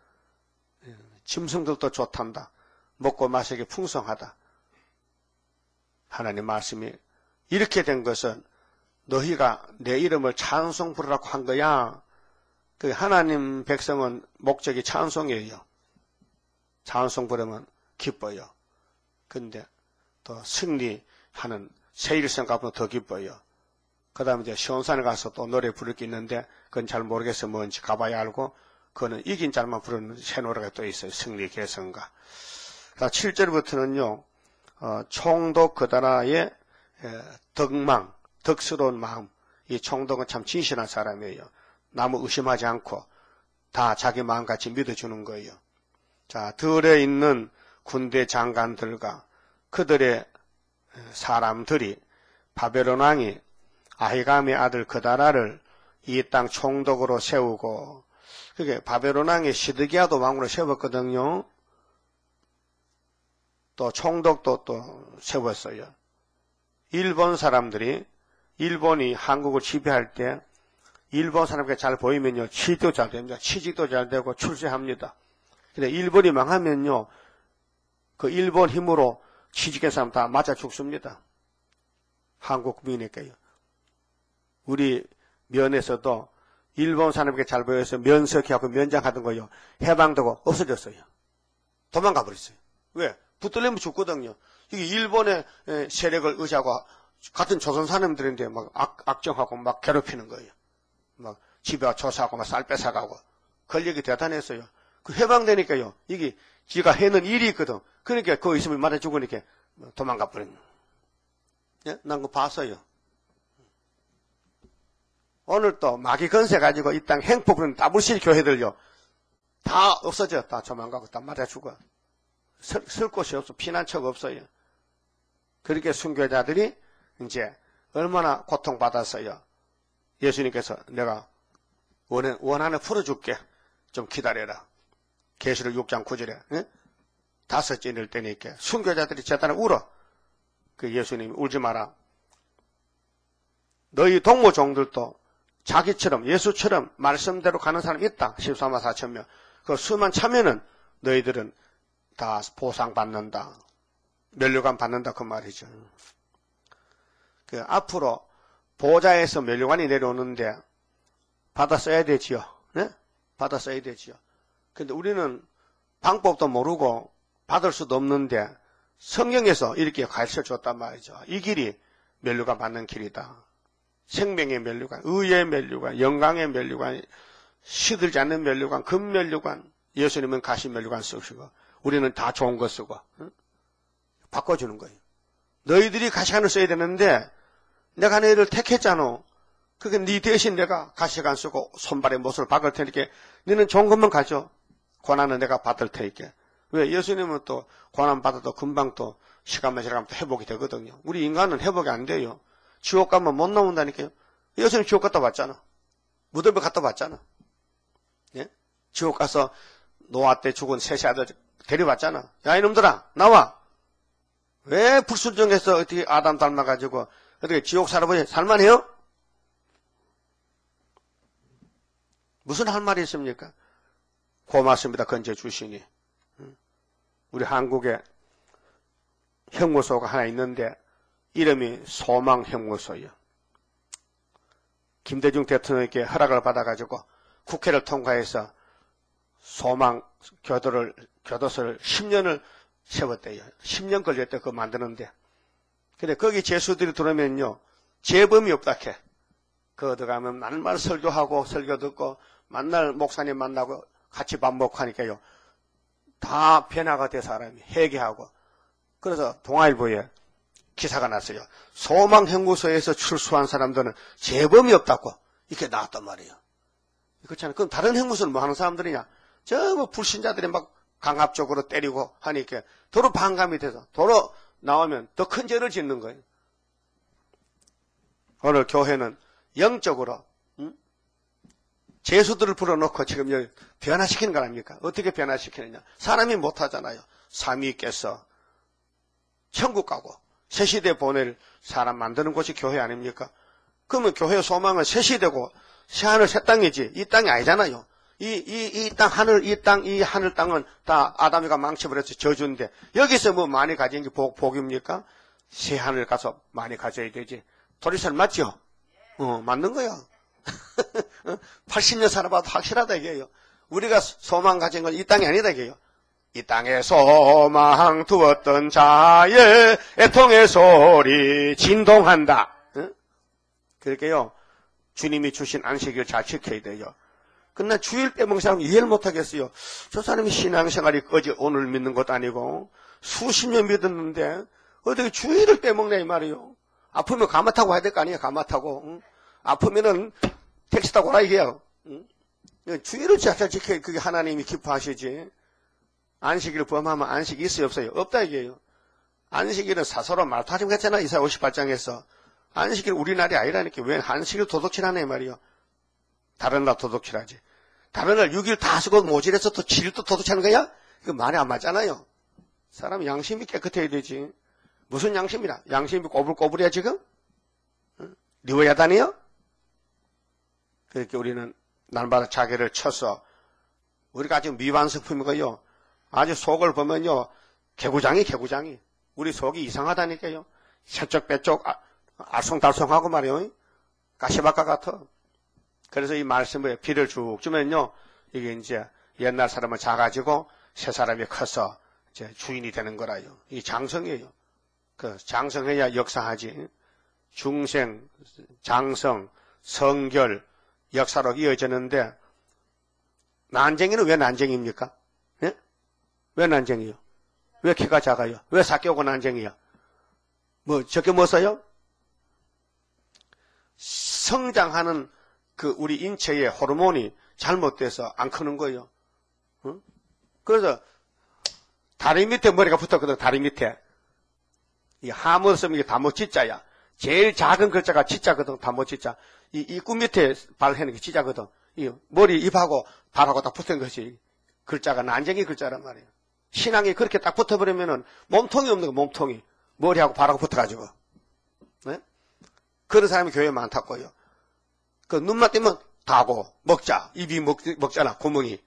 짐승들도 좋단다. 먹고 마시기 풍성하다. 하나님 말씀이 이렇게 된 것은 너희가 내 이름을 찬송 부르라고 한 거야. 그 하나님 백성은 목적이 찬송이에요. 찬송 부르면 기뻐요. 근데 또 승리하는 세일성 가보면 더 기뻐요. 그 다음에 이제 시온산에 가서 또 노래 부를 게 있는데 그건 잘 모르겠어 뭔지 가봐야 알고 그거는 이긴 자만 부르는 새 노래가 또 있어요. 승리 개성가. 7절부터는요. 총독 그다라의 덕망, 덕스러운 마음. 이 총독은 참 진실한 사람이에요. 남을 의심하지 않고 다 자기 마음같이 믿어주는 거예요. 자, 들에 있는 군대 장관들과 그들의 사람들이 바벨론 왕이 아히감의 아들 그다라를 이 땅 총독으로 세우고 그게 바벨론 왕이 시드기야도 왕으로 세웠거든요. 또 총독도 또 세웠어요. 일본 사람들이 일본이 한국을 지배할 때 일본 사람에게 잘 보이면요. 취직도 잘 됩니다. 취직도 잘 되고 출세합니다. 근데 일본이 망하면요. 그 일본 힘으로 취직한 사람 다 맞아 죽습니다. 한국 국민에게요. 우리 면에서도 일본 사람에게 잘 보여서 면석하고 면장하던 거요. 해방되고 없어졌어요. 도망가 버렸어요. 왜? 붙들리면 죽거든요. 이게 일본의 세력을 의지하고 같은 조선 사람들인데 막 악정하고 막 괴롭히는 거예요. 막 집에 조사하고 막 쌀 뺏어가고 권력이 대단했어요. 그 해방되니까요. 이게 지가 해는 일이 있거든. 그러니까 그 있으면 맞아 죽으니까 도망가 버린. 예? 난 그거 봤어요. 오늘 또 마귀 건세 가지고 이 땅 행포 부르는 따블실 교회들요. 다 없어져. 다 도망가고 다 맞아 죽어. 쓸 곳이 없어. 피난처가 없어요. 그렇게 순교자들이 이제 얼마나 고통받았어요. 예수님께서 내가 원한을 풀어줄게. 좀 기다려라. 계시록 6장 9절에 예? 5째 인을 때니까 순교자들이 재단에 울어. 그 예수님이 울지 마라. 너희 동무종들도 자기처럼 예수처럼 말씀대로 가는 사람이 있다. 14만 4천 명. 그 수만 차면은 너희들은 다 보상받는다. 면류관 받는다 그 말이죠. 그 앞으로 보좌에서 면류관이 내려오는데 받아 써야 되지요. 네? 받아 써야 되지요. 근데 우리는 방법도 모르고 받을 수도 없는데 성경에서 이렇게 가르쳐 줬단 말이죠. 이 길이 면류관 받는 길이다. 생명의 면류관, 의의 면류관, 영광의 면류관, 시들지 않는 면류관, 금면류관, 예수님은 가시 면류관 쓰시고 우리는 다 좋은 거 쓰고 바꿔주는 거예요. 너희들이 가시관을 써야 되는데 내가 너희를 택했잖아. 그게 네 대신 내가 가시관 쓰고 손발에 못을 박을 테니까 너는 좋은 것만 가져. 고난은 내가 받을 테니까. 왜? 예수님은 또 고난 받아도 금방 또 시간만 지나가면 또 회복이 되거든요. 우리 인간은 회복이 안 돼요. 지옥 가면 못 나온다니까요. 예수님 지옥 갔다 왔잖아. 무덤에 갔다 왔잖아. 예? 지옥 가서 노아 때 죽은 셋의 아들 데려왔잖아. 야, 이놈들아, 나와! 왜 불순종해서 어떻게 아담 닮아가지고, 어떻게 지옥 살아보지? 살만해요? 무슨 할 말이 있습니까? 고맙습니다. 건져주시니. 우리 한국에 형무소가 하나 있는데, 이름이 소망형무소예요. 김대중 대통령에게 허락을 받아가지고 국회를 통과해서 소망 교도소를 10년을 세웠대요. 10년 걸렸대, 그거 만드는데. 근데 거기 죄수들이 들어오면요, 재범이 없다 캐. 거기 들어가면 날마다 설교하고, 설교 듣고, 만날 목사님 만나고, 같이 밥 먹고 하니까요, 다 변화가 돼, 사람이. 회개하고. 그래서 동아일보에 기사가 났어요. 소망형무소에서 출소한 사람들은 재범이 없다고 이렇게 나왔단 말이에요. 그렇잖아요. 그럼 다른 형무소는 뭐 하는 사람들이냐? 저 뭐 불신자들이 막 강압적으로 때리고 하니까 도로 반감이 돼서 도로 나오면 더 큰 죄를 짓는 거예요. 오늘 교회는 영적으로 죄수들을 불러놓고 지금 여기 변화시키는 거 아닙니까? 어떻게 변화시키느냐? 사람이 못하잖아요. 삼위께서 천국 가고 새시대 보낼 사람 만드는 곳이 교회 아닙니까? 그러면 교회 소망은 새시대고 새하늘 새 땅이지 이 땅이 아니잖아요. 이 땅 하늘 이 하늘 땅은 다 아담이가 망쳐버려서 저주인데 여기서 뭐 많이 가진 게 복입니까? 새 하늘 가서 많이 가져야 되지. 도리선 맞죠? 맞는 거야. 80년 살아봐도 확실하다 이게요. 우리가 소망 가진 건 이 땅이 아니다 이게요. 이 땅에 소망 두었던 자의 애통의 소리 진동한다. 그러니까요, 주님이 주신 안식을 잘 지켜야 돼요. 그러나 주일 빼먹는 사람 이해를 못하겠어요. 저 사람이 신앙생활이 어제 오늘 믿는 것도 아니고 수십 년 믿었는데 어떻게 주일을 빼먹냐 이 말이에요. 아프면 가마 타고 와야 될 거 아니에요. 가마 타고. 아프면은 택시 타고 오라 이게요. 주일을 잘 지켜야 그게 하나님이 기뻐하시지. 안식일을 범하면 안식이 있어요 없어요? 없다 이게요. 안식일은 사서로 말타심 했잖아. 이사야 58장에서. 안식일 우리 날이 아니라니까. 왜 안식일 도둑질하네 말이요. 다른 날 도둑질하지. 다른 날 6일 다 쓰고 모질해서 또 7일도 도둑질하는 거야? 이거 말이 안 맞잖아요. 사람 양심이 깨끗해야 되지. 무슨 양심이라? 양심이 꼬불꼬불해야 지금? 리워야단이요? 그렇게 우리는 날마다 자기를 쳐서 우리가 아직 미완성품이고요. 아주 속을 보면요. 개구장이. 우리 속이 이상하다니까요. 세쪽 빼쪽 알쏭달쏭하고 말이요. 가시바카 같아. 그래서 이 말씀에 비를 쭉 주면요. 이게 이제 옛날 사람은 작아지고 새 사람이 커서 이제 주인이 되는 거라요. 이 장성이에요. 그 장성해야 역사하지. 중생, 장성, 성결, 역사로 이어지는데 난쟁이는 왜 난쟁입니까? 예? 왜 난쟁이요? 왜 키가 작아요? 왜 사교고 난쟁이요? 뭐 저게 뭐 써요? 성장하는 그 우리 인체의 호르몬이 잘못돼서 안 크는 거예요. 응? 그래서 다리 밑에 머리가 붙었거든. 다리 밑에. 이 하모 쓰면 이게 다모치자야. 제일 작은 글자가 치자거든. 다모치자. 이 입구 밑에 발해는 게 치자거든. 이 머리 입하고 발하고 딱 붙은 것이 글자가 난쟁이 글자란 말이에요. 신앙이 그렇게 딱 붙어버리면은 몸통이 없는 거 몸통이 머리하고 발하고 붙어가지고. 네? 그런 사람이 교회에 많다고요. 그 눈만 띄면 다고 먹자. 입이 먹잖아. 구멍이.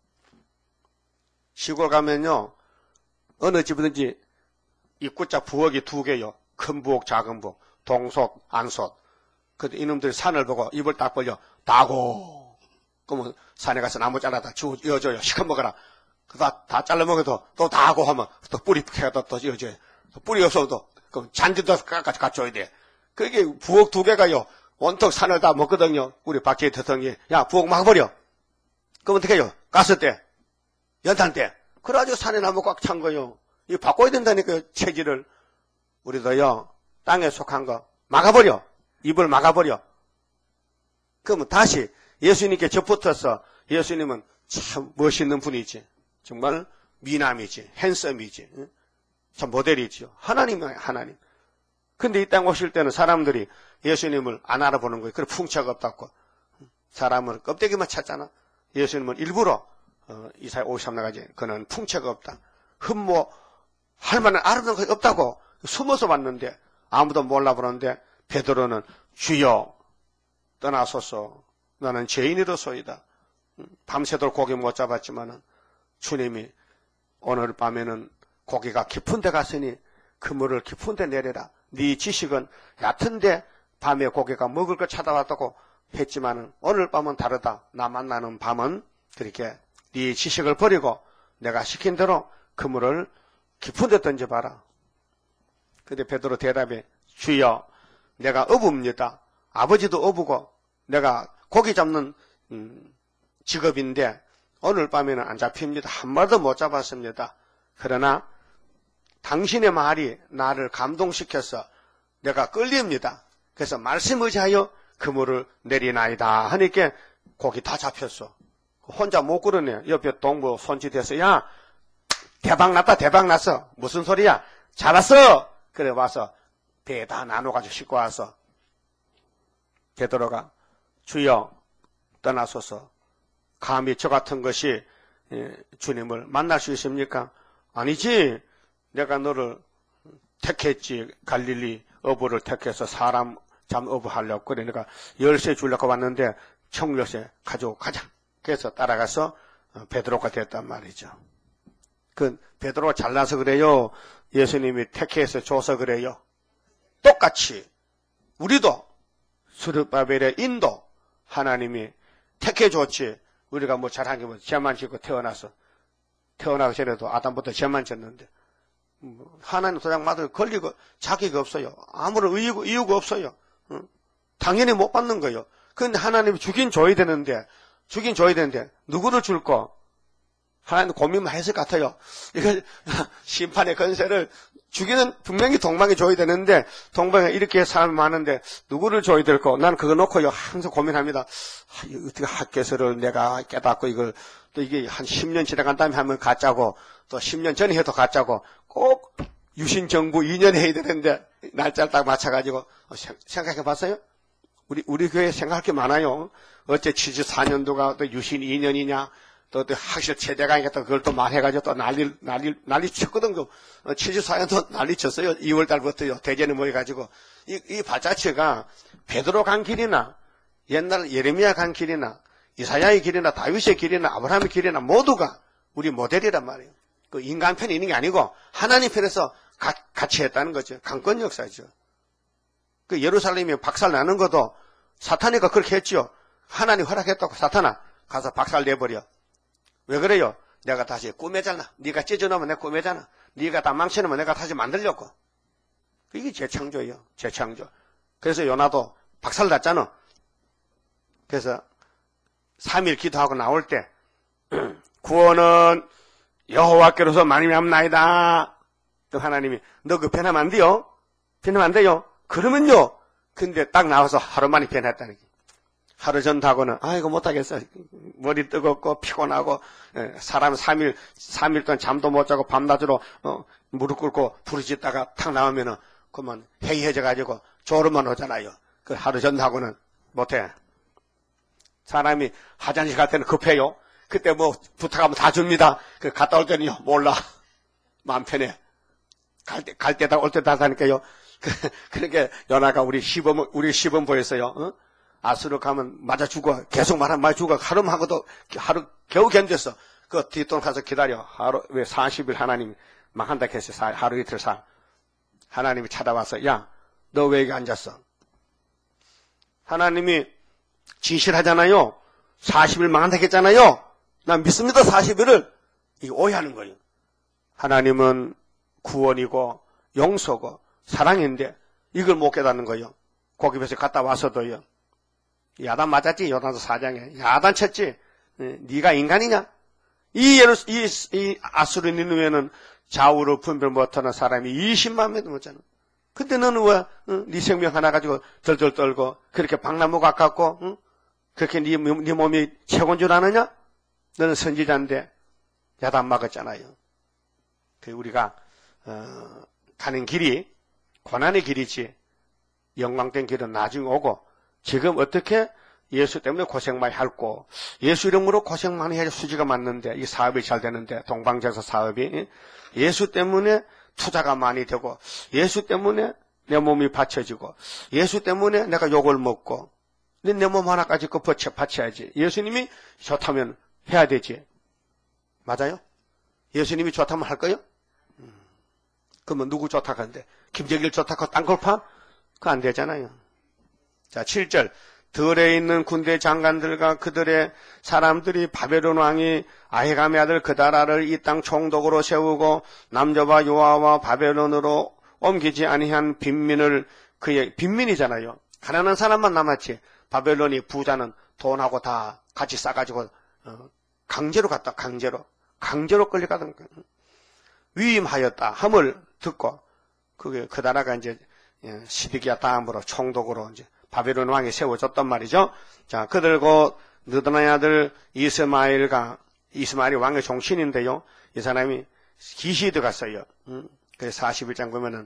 시골 가면요. 어느 집이든지 입구자 부엌이 2개요. 큰 부엌, 작은 부엌, 동속, 안속. 그 이놈들이 산을 보고 입을 딱 벌려 다고. 그러면 산에 가서 나무 잘라다 이어줘요. 시커 먹어라. 다 잘라 먹어도 또 다고 하면 또 뿌리 캐다 또 이어줘요. 뿌리 없어도 그럼 잔디도 같이 갖춰야 돼. 그게 부엌 2개가요. 온통 산을 다 먹거든요. 우리 박재희 대통령이 야 부엌 막아버려. 그럼 어떻게 해요? 가스 때 연탄 때 그래가지고 산에 나무 꽉 찬 거요. 이거 바꿔야 된다니까요. 체질을. 우리도요 땅에 속한 거 막아버려. 입을 막아버려. 그러면 다시 예수님께 접붙어서 예수님은 참 멋있는 분이지. 정말 미남이지. 핸섬이지. 참 모델이지요. 하나님은 하나님. 근데 이 땅 오실 때는 사람들이 예수님을 안 알아보는 거예요. 그래 풍채가 없다고. 사람은 껍데기만 찾잖아. 예수님은 일부러 이사야 53나가지 그는 풍채가 없다. 할 만한 알아보는 것이 없다고 숨어서 봤는데 아무도 몰라보는데 베드로는 주여 떠나소서 나는 죄인이로소이다. 밤새도록 고기 못 잡았지만은 주님이 오늘 밤에는 고기가 깊은 데 갔으니 그물을 깊은 데 내려라. 네 지식은 얕은데 밤에 고기가 먹을 거 찾아왔다고 했지만은 오늘 밤은 다르다. 나 만나는 밤은 그렇게 네 지식을 버리고 내가 시킨 대로 그물을 깊은 데 던져봐라. 근데 베드로 대답에 주여 내가 어부입니다. 아버지도 어부고 내가 고기 잡는 직업인데 오늘 밤에는 안 잡힙니다. 한 마리도 못 잡았습니다. 그러나 당신의 말이 나를 감동시켜서 내가 끌립니다. 그래서 말씀 의지하여 그물을 내리나이다 하니까 고기 다 잡혔어. 혼자 못 끌어내. 옆에 동무 손짓해서 야 대박났다 대박났어. 무슨 소리야? 잘왔어. 그래 와서 배 다 나눠가지고 싣고 와서 베드로가 주여 떠나소서. 감히 저 같은 것이 주님을 만날 수 있습니까? 아니지. 내가 너를 택했지. 갈릴리 어부를 택해서 사람 잠 어부하려고. 그래 내가 열쇠 주려고 왔는데 청열쇠 가지고 가자. 그래서 따라가서 베드로가 됐단 말이죠. 그 베드로가 잘나서 그래요? 예수님이 택해서 줘서 그래요? 똑같이 우리도 스룹바벨의 인도 하나님이 택해 줬지. 우리가 뭐 잘한 게 뭐 죄만 짓고 태어나기 전에도 아담부터 죄만 졌는데 하나님 도장 받을 권리가 자격이 없어요. 아무런 이유가 없어요. 당연히 못 받는 거예요. 그런데 하나님이 주긴 줘야 되는데 누구를 줄까? 하나님 고민만 했을 것 같아요. 이거 심판의 건세를 주기는 분명히 동방에 줘야 되는데 동방에 이렇게 사람이 많은데 누구를 줘야 될까? 나는 그거 놓고요 항상 고민합니다. 어떻게 학개서를 내가 깨닫고 이걸 또 이게 한 10년 지나간 다음에 하면 가짜고 또 10년 전에 해도 가짜고 꼭 유신정부 2년 해야 되는데 날짜를 딱 맞춰가지고 생각해 봤어요? 우리 교회 생각할 게 많아요. 어째 74년도가 또 유신 2년이냐 또 학실 최대강이니까 또 그걸 또 말해가지고 또 난리 쳤거든요. 74년도 난리 쳤어요. 2월 달부터요. 대전에 모여가지고. 이 발자취가 베드로 간 길이나 옛날 예레미야 간 길이나 이사야의 길이나 다윗의 길이나 아브라함의 길이나 모두가 우리 모델이란 말이에요. 그 인간 편에 있는 게 아니고 하나님 편에서 같이 했다는 거죠. 강권 역사죠. 그 예루살렘이 박살 나는 것도 사탄이가 그렇게 했죠. 하나님 허락했다고 사탄아 가서 박살 내버려. 왜 그래요? 내가 다시 꾸며잖아. 네가 찢어놓으면 내가 꾸며잖아. 네가 다 망쳐놓으면 내가 다시 만들려고. 이게 재창조예요. 재창조. 그래서 요나도 박살 났잖아. 그래서 3일 기도하고 나올 때 구원은 여호와께로서 말미암나이다. 또 하나님이 너 그 변하면 안 돼요? 변하면 안 돼요? 그러면요. 근데 딱 나와서 하루 만에 변했다는 게. 하루 전다고는 아이고 못하겠어. 머리 뜨겁고 피곤하고 사람 3일 동안 잠도 못 자고 밤낮으로 무릎 꿇고 부르짖다가 탁 나오면은 그만 해이해져 가지고 졸음만 오잖아요. 그 하루 전다고는 못해. 사람이 화장실 갈 때는 급해요. 그때 뭐 부탁하면 다 줍니다. 그 갔다 올 때는요 몰라. 마음 편해. 갈 때다 올 때다 하니까요. 그러니까 연하가 우리 시범 보였어요. 아수르 가면 맞아 죽어. 계속 말하면 맞아 죽어. 하루도 하루 겨우 견뎠어. 그 뒷돈 가서 기다려. 하루 왜 40일 하나님 망한다 했어요. 하루 이틀 살. 하나님이 찾아와서 야, 너 왜 여기 앉았어? 하나님이 진실하잖아요. 40일 망한다 했잖아요. 난 믿습니다. 40일을. 이거 오해하는 거예요. 하나님은 구원이고 용서고 사랑인데 이걸 못 깨닫는 거예요. 고기에서 갔다 와서도요. 야단 맞았지. 요나서 4장에 야단 쳤지. 네가 인간이냐? 이 아수르 니느웨는 좌우로 분별 못하는 사람이 20만 명 넘었잖아. 근데 너는 왜 네 생명 하나 가지고 덜덜 떨고 그렇게 박나무 가깝고 그렇게 네 몸이 최고인 줄 아느냐? 너는 선지자인데 야단 막았잖아요. 그 우리가 가는 길이 고난의 길이지 영광된 길은 나중에 오고, 지금 어떻게 예수 때문에 고생 많이 할고, 예수 이름으로 고생 많이 해야 수지가 맞는데, 이 사업이 잘 되는데, 동방제사 사업이 예수 때문에 투자가 많이 되고, 예수 때문에 내 몸이 받쳐지고, 예수 때문에 내가 욕을 먹고, 내 몸 하나까지 그 받쳐야지. 예수님이 좋다면 해야 되지. 맞아요? 예수님이 좋다면 할 거요? 그러면 누구 좋다고 하는데, 김정일 좋다고 땅굴파? 그거 안 되잖아요. 자, 7절. 들에 있는 군대 장관들과 그들의 사람들이 바벨론 왕이 아히감의 아들 그다라를 이 땅 총독으로 세우고 남조와 요아와 바벨론으로 옮기지 아니한 빈민을, 그의 빈민이잖아요. 가난한 사람만 남았지. 바벨론이 부자는 돈하고 다 같이 싸가지고 강제로 갔다. 강제로 끌려가던 거예요. 위임하였다 함을 듣고, 그게 그다라가 이제 시드기야 다음으로 총독으로 이제 바벨론 왕이 세워졌단 말이죠. 자, 그들고 느드나의 아들 이스마엘이 왕의 종신인데요. 이 사람이 기시드 갔어요. 그래서 41장 보면은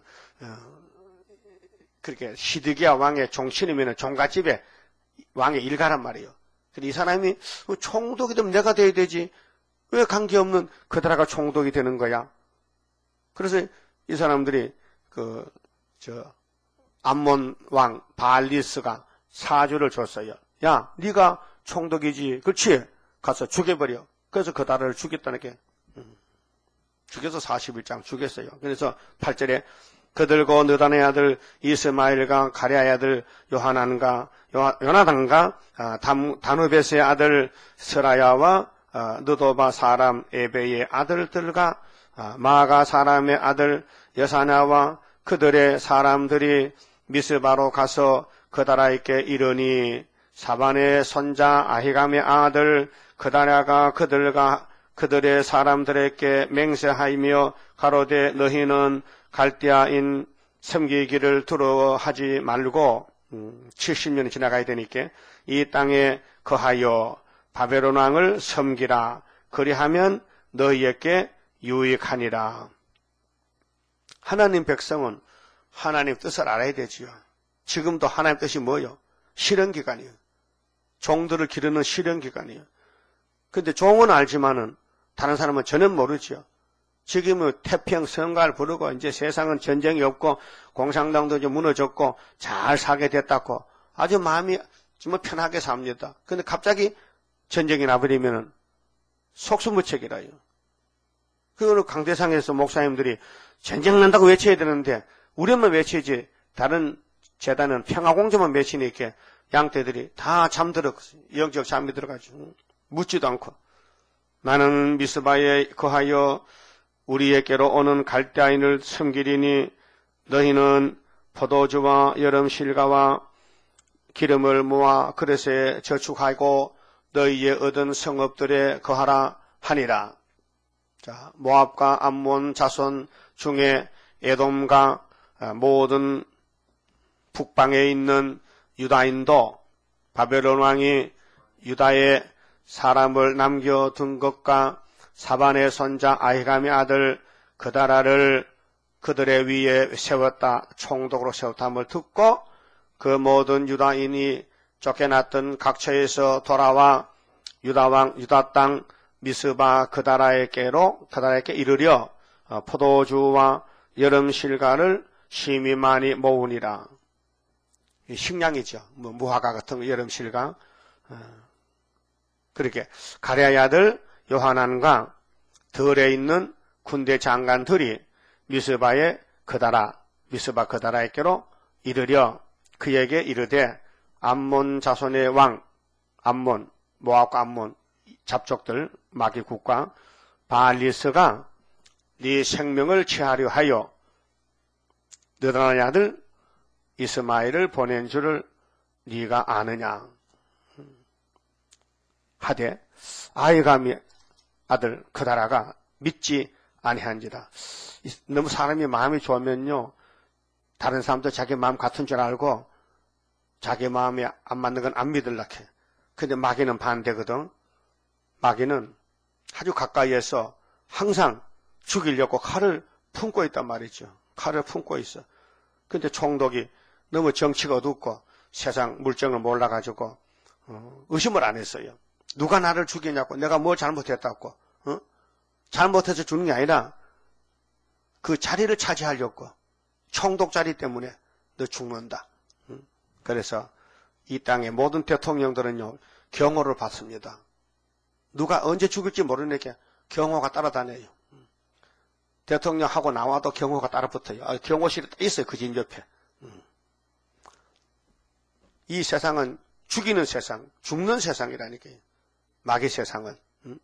그렇게 시드기야 왕의 종신이면은 종갓집에 왕의 일가란 말이에요. 근데 이 사람이 총독이 되면 내가 돼야 되지. 왜 관계없는 그다라가 총독이 되는 거야? 그래서 이 사람들이 암몬 왕 바알리스가 사주를 줬어요. 야, 네가 총독이지. 그렇지? 가서 죽여버려. 그래서 그다라를 죽였다는 게, 죽여서 41장 죽였어요. 그래서 8절에 그들고 느단의 아들 이스마엘과 가랴의 아들 요나단과 다누베스의 아들 스라야와 느도바 사람 에베의 아들들과 마가 사람의 아들 여사냐와 그들의 사람들이 미스바로 가서 그다라에게 이르니, 사반의 손자 아히감의 아들 그다라가 그들의 사람들에게 맹세하이며 가로되 너희는 갈대아인 섬기기를 두려워하지 말고, 70년이 지나가야 되니까 이 땅에 거하여 바벨론 왕을 섬기라. 그리하면 너희에게 유익하니라. 하나님 백성은 하나님 뜻을 알아야 되지요. 지금도 하나님 뜻이 뭐요? 실현기간이에요. 종들을 기르는 실현기간이에요. 근데 종은 알지만은 다른 사람은 전혀 모르지요. 지금은 태평 성가를 부르고 이제 세상은 전쟁이 없고 공산당도 이제 무너졌고 잘 살게 됐다고 아주 마음이 정말 편하게 삽니다. 근데 갑자기 전쟁이 나버리면은 속수무책이라요. 그거는 강대상에서 목사님들이 전쟁 난다고 외쳐야 되는데 우리만 외치지 다른 재단은 평화공조만 외치니까 양떼들이 다 잠들었어요. 영적 잠이 들어가지고 묻지도 않고, 나는 미스바에 거하여 우리에게로 오는 갈대아인을 섬기리니 너희는 포도주와 여름 실과와 기름을 모아 그릇에 저축하고 너희의 얻은 성읍들에 거하라 하니라. 자, 모압과 암몬 자손 중에 에돔과 모든 북방에 있는 유다인도 바벨론 왕이 유다에 사람을 남겨둔 것과 사반의 손자 아히감의 아들 그다라를 그들의 위에 세웠다, 총독으로 세웠다함을 듣고 그 모든 유다인이 쫓겨났던 각처에서 돌아와 유다 땅 미스바 그다라에게 이르려 포도주와 여름 실과를 심히 많이 모으니라. 식량이죠. 무화과 같은 여름 실과. 그렇게 가랴의 아들 요하난과 들에 있는 군대 장관들이 미스바 그다라에게로 이르려 그에게 이르되, 암몬 자손의 왕 암몬, 모압과 암몬 잡족들 마귀국가 바알리스가 네 생명을 취하려 하여 느다나의 아들 이스마엘을 보낸 줄을 네가 아느냐 하되, 아히감의 아들 그다라가 믿지 아니한지라. 너무 사람이 마음이 좋으면요, 다른 사람도 자기 마음 같은 줄 알고 자기 마음에 안 맞는 건 안 믿으려고 해. 근데 마귀는 반대거든. 마귀는 아주 가까이에서 항상 죽이려고 칼을 품고 있단 말이죠. 칼을 품고 있어. 근데 총독이 너무 정치가 어둡고 세상 물정을 몰라가지고 의심을 안 했어요. 누가 나를 죽이냐고, 내가 뭘 잘못했다고, 잘못해서 죽는 게 아니라 그 자리를 차지하려고, 총독 자리 때문에 너 죽는다. 그래서 이 땅의 모든 대통령들은요, 경호를 받습니다. 누가 언제 죽을지 모르니까 경호가 따라다녀요. 대통령하고 나와도 경호가 따라붙어요. 경호실이 있어요, 그 집 옆에. 이 세상은 죽이는 세상, 죽는 세상이라니까요. 마귀 세상은.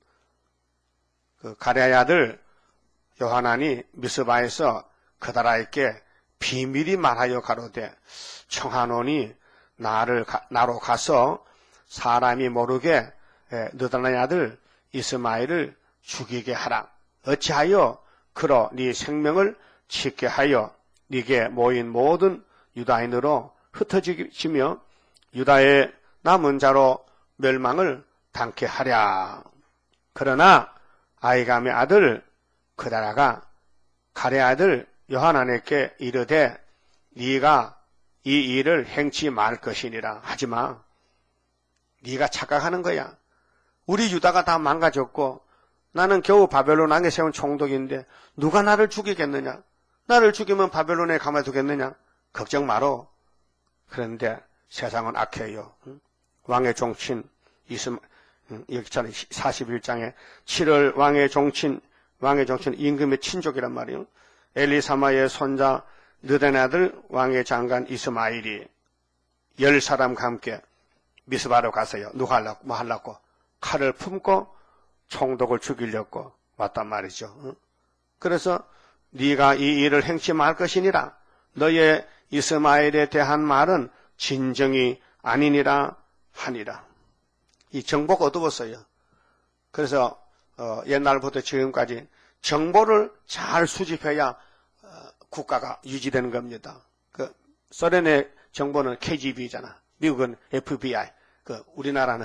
그 가랴의 아들 요하난이 미스바에서 그다라에게 비밀이 말하여 가로되 청하노니 나로 가서 사람이 모르게 느다나의 아들 이스마엘을 죽이게 하라. 어찌하여 그러 네 생명을 지게 하여 네게 모인 모든 유다인으로 흩어지며 유다의 남은 자로 멸망을 당케 하랴. 그러나 아히감의 아들 그다라가 가랴의 아들 요하난에게 이르되 네가 이 일을 행치 말 것이니라. 하지마. 네가 착각하는 거야. 우리 유다가 다 망가졌고 나는 겨우 바벨론 왕에 세운 총독인데 누가 나를 죽이겠느냐. 나를 죽이면 바벨론에 가만두겠느냐. 걱정 마로. 그런데 세상은 악해요. 왕의 종친 여기 41장에 7월 왕의 종친 임금의 친족이란 말이에요. 엘리사마의 손자 느다나의 아들 왕의 장관 이스마엘이 10사람과 함께 미스바로 가서요. 누가 하려고? 뭐 하려고? 칼을 품고 총독을 죽이려고 왔단 말이죠. 그래서 네가 이 일을 행치 말 것이니라. 너의 이스마엘에 대한 말은 진정이 아니니라 하니라. 이 정보가 어두웠어요. 그래서 옛날부터 지금까지 정보를 잘 수집해야 국가가 유지되는 겁니다. 그 소련의 정보는 KGB잖아. 미국은 FBI. 그 우리나라는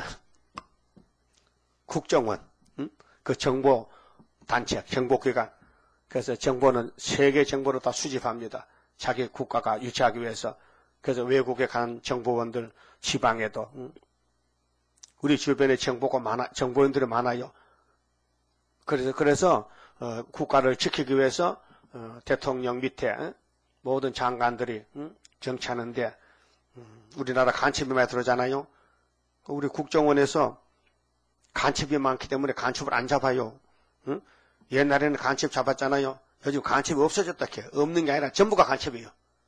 국정원. 그 정보 단체, 정보기관. 그래서 정보는 세계 정보를 다 수집합니다. 자기 국가가 유지하기 위해서. 그래서 외국에 간 정보원들 지방에도 우리 주변에 정보원들이 많아요. 그래서 국가를 지키기 위해서 대통령 밑에 모든 장관들이 정치하는데 우리나라 간첩이 많이 들어오잖아요. 우리 국정원에서 간첩이 많기 때문에 간첩을 안 잡아요. 옛날에는 간첩 잡았잖아요. 요즘 간첩이 없어졌다. 없는 게 아니라 전부가 간첩이에요.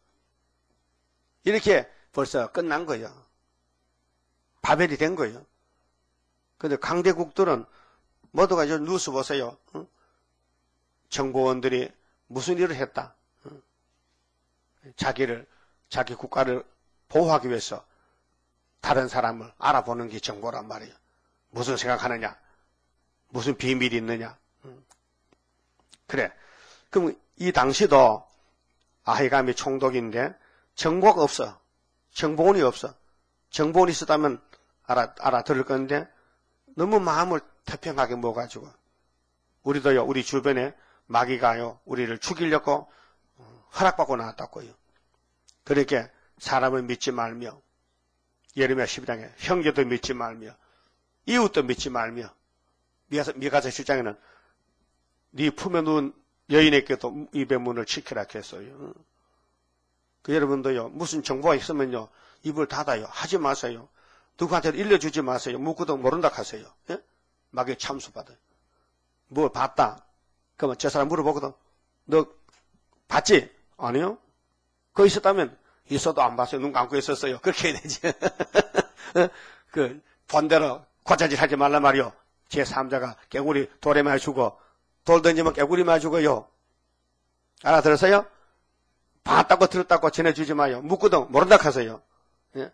이렇게 벌써 끝난 거예요. 바벨이 된 거예요. 근데 강대국들은 모두가 이제 뉴스 보세요. 정보원들이 무슨 일을 했다. 자기 국가를 보호하기 위해서 다른 사람을 알아보는 게 정보란 말이에요. 무슨 생각하느냐. 무슨 비밀이 있느냐. 그래. 그럼 이 당시도 아히감이 총독인데 정보가 없어. 정보원이 없어. 정보원이 있었다면 알아들을 건데 너무 마음을 태평하게 먹어가지고 우리도요. 우리 주변에 마귀가요. 우리를 죽이려고 허락받고 나왔다고요. 그렇게 사람을 믿지 말며 예레미야 12장에 형제도 믿지 말며 이웃도 믿지 말며 미가서 7장에는 네 품에 누운 여인에게도 입의 문을 지키라 했어요. 그 여러분도요. 무슨 정보가 있으면요. 입을 닫아요. 하지 마세요. 누구한테 일러주지 마세요. 묻고도 모른다 하세요. 예? 마귀 참수받아요. 뭐 봤다. 그러면 저 사람 물어보거든. 너 봤지? 아니요. 그거 있었다면 있어도 안 봤어요. 눈 감고 있었어요. 그렇게 해야 되지. 그 본대로 고자질 하지 말란 말이요. 제3자가 개구리 돌에 맞아 죽어. 돌 던지면 개구리 맞아 죽어요. 알아들었어요? 봤다고 들었다고 전해주지 마요. 묻고도 모른다 하세요. 예?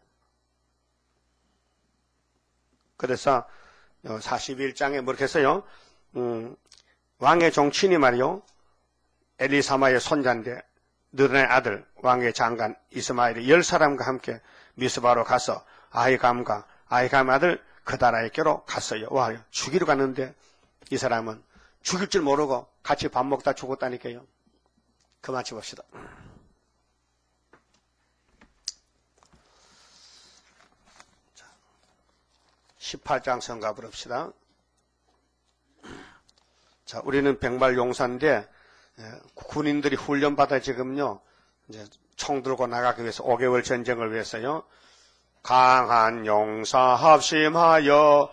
그래서 41장에 뭐렇게 했어요? 왕의 종친이 말이요. 엘리사마의 손자인데 느다나의 아들 왕의 장관 이스마엘이 10사람과 함께 미스바로 가서 아히감과 아히감의 아들 그다라에게로 갔어요. 와, 죽이러 갔는데 이 사람은 죽일 줄 모르고 같이 밥 먹다 죽었다니까요. 그만 쳐봅시다. 18장 성갑을 합시다. 자, 우리는 백말용사인데 군인들이 훈련받아 지금요 이제 총 들고 나가기 위해서 5개월 전쟁을 위해서요 강한 용사 합심하여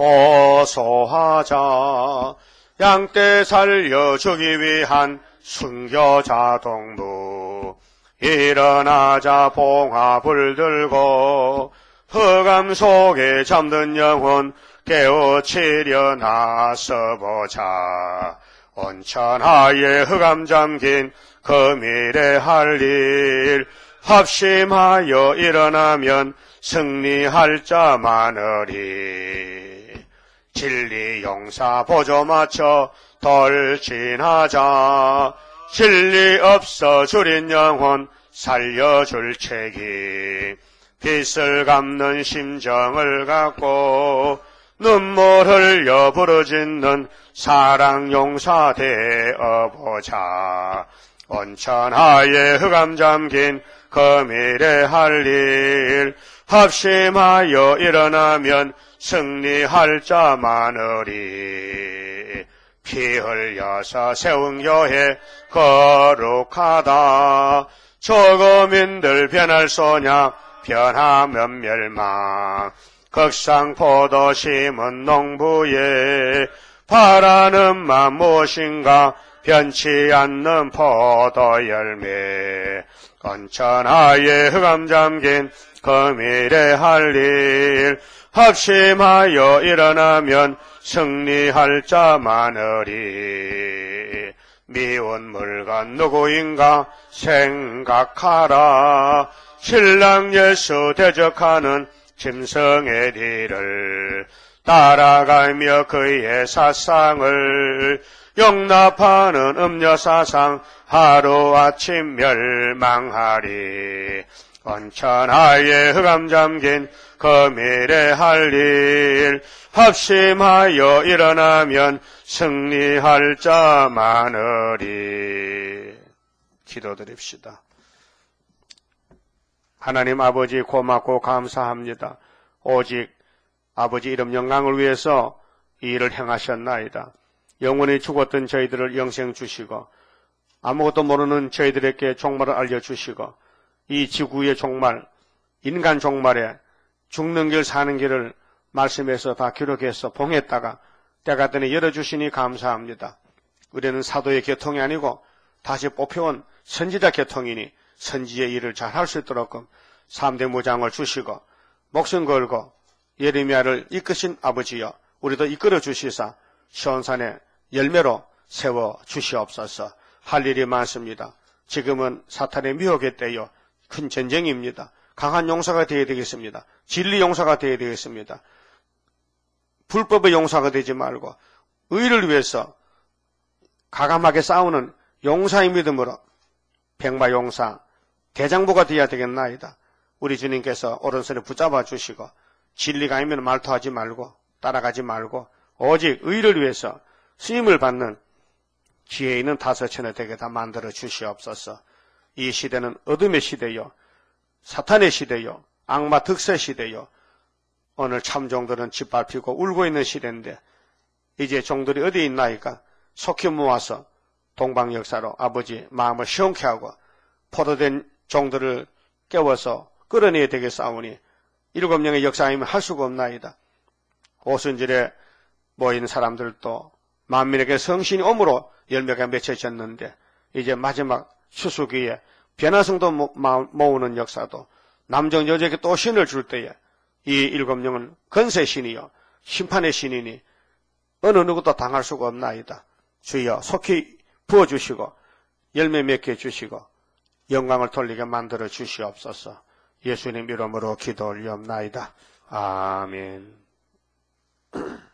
호소하자. 양떼 살려주기 위한 순교자 동무 일어나자 봉합을 들고 흑암 속에 잠든 영혼 깨우치려 나서보자. 온천하에 흑암 잠긴 금일에 할 일 합심하여 일어나면 승리할 자 많으리. 진리 용사 보조 맞춰 돌진하자. 진리 없어 줄인 영혼 살려줄 책임. 빚을 갚는 심정을 갖고 눈물 흘려 부르짖는 사랑 용사 되어보자. 온천하에 흑암 잠긴 금일에 할 일 합심하여 일어나면 승리할 자 많으리. 피 흘려서 세운 교회 거룩하다. 조거민들 변할 소냐 변하면 멸망. 극상포도 심은 농부에 바라는 맘 무엇인가 변치 않는 포도 열매. 온천하에 흑암 잠긴 금일에 할 일 합심하여 일어나면 승리할 자 많으리. 미운 물건 누구인가 생각하라. 신랑 예수 대적하는 짐승의 뒤를 따라가며 그의 사상을 용납하는 음녀사상 하루아침 멸망하리. 온천하에 흑암 잠긴 금일에 할 일 합심하여 일어나면 승리할 자 많으리. 기도드립시다. 하나님 아버지 고맙고 감사합니다. 오직 아버지 이름 영광을 위해서 이 일을 행하셨나이다. 영원히 죽었던 저희들을 영생 주시고 아무것도 모르는 저희들에게 종말을 알려주시고 이 지구의 종말, 인간 종말에 죽는 길 사는 길을 말씀에서 다 기록해서 봉했다가 때가 되니 열어주시니 감사합니다. 우리는 사도의 계통이 아니고 다시 뽑혀온 선지자 계통이니 선지의 일을 잘 할 수 있도록 3대 무장을 주시고 목숨 걸고 예레미야를 이끄신 아버지여 우리도 이끌어 주시사 시온산의 열매로 세워 주시옵소서. 할 일이 많습니다. 지금은 사탄의 미혹의 때요 큰 전쟁입니다. 강한 용사가 되어야 되겠습니다. 진리 용사가 되어야 되겠습니다. 불법의 용사가 되지 말고 의를 위해서 가감하게 싸우는 용사의 믿음으로 백마용사 대장부가 되어야 되겠나이다. 우리 주님께서 오른손에 붙잡아 주시고 진리가 아니면 말토하지 말고 따라가지 말고 오직 의를 위해서 쓰임을 받는 지혜 있는 다섯천에 되게 다 만들어 주시옵소서. 이 시대는 어둠의 시대요 사탄의 시대요 악마 득세 시대요 오늘 참 종들은 짓밟히고 울고 있는 시대인데 이제 종들이 어디 있나이까 속히 모아서 동방 역사로 아버지 마음을 시원케 하고 포도된 종들을 깨워서 끌어내야 되겠사오니 7명의 역사 아니면 할 수가 없나이다. 오순절에 모인 사람들도 만민에게 성신이 오므로 열매가 맺혀졌는데 이제 마지막 추수기에 변화성도 모으는 역사도 남정 여자에게 또 신을 줄 때에 이 7명은 건세 신이요 심판의 신이니 어느 누구도 당할 수가 없나이다. 주여 속히 부어주시고 열매 맺게 해주시고 영광을 돌리게 만들어 주시옵소서. 예수님 이름으로 기도 올리옵나이다. 아멘.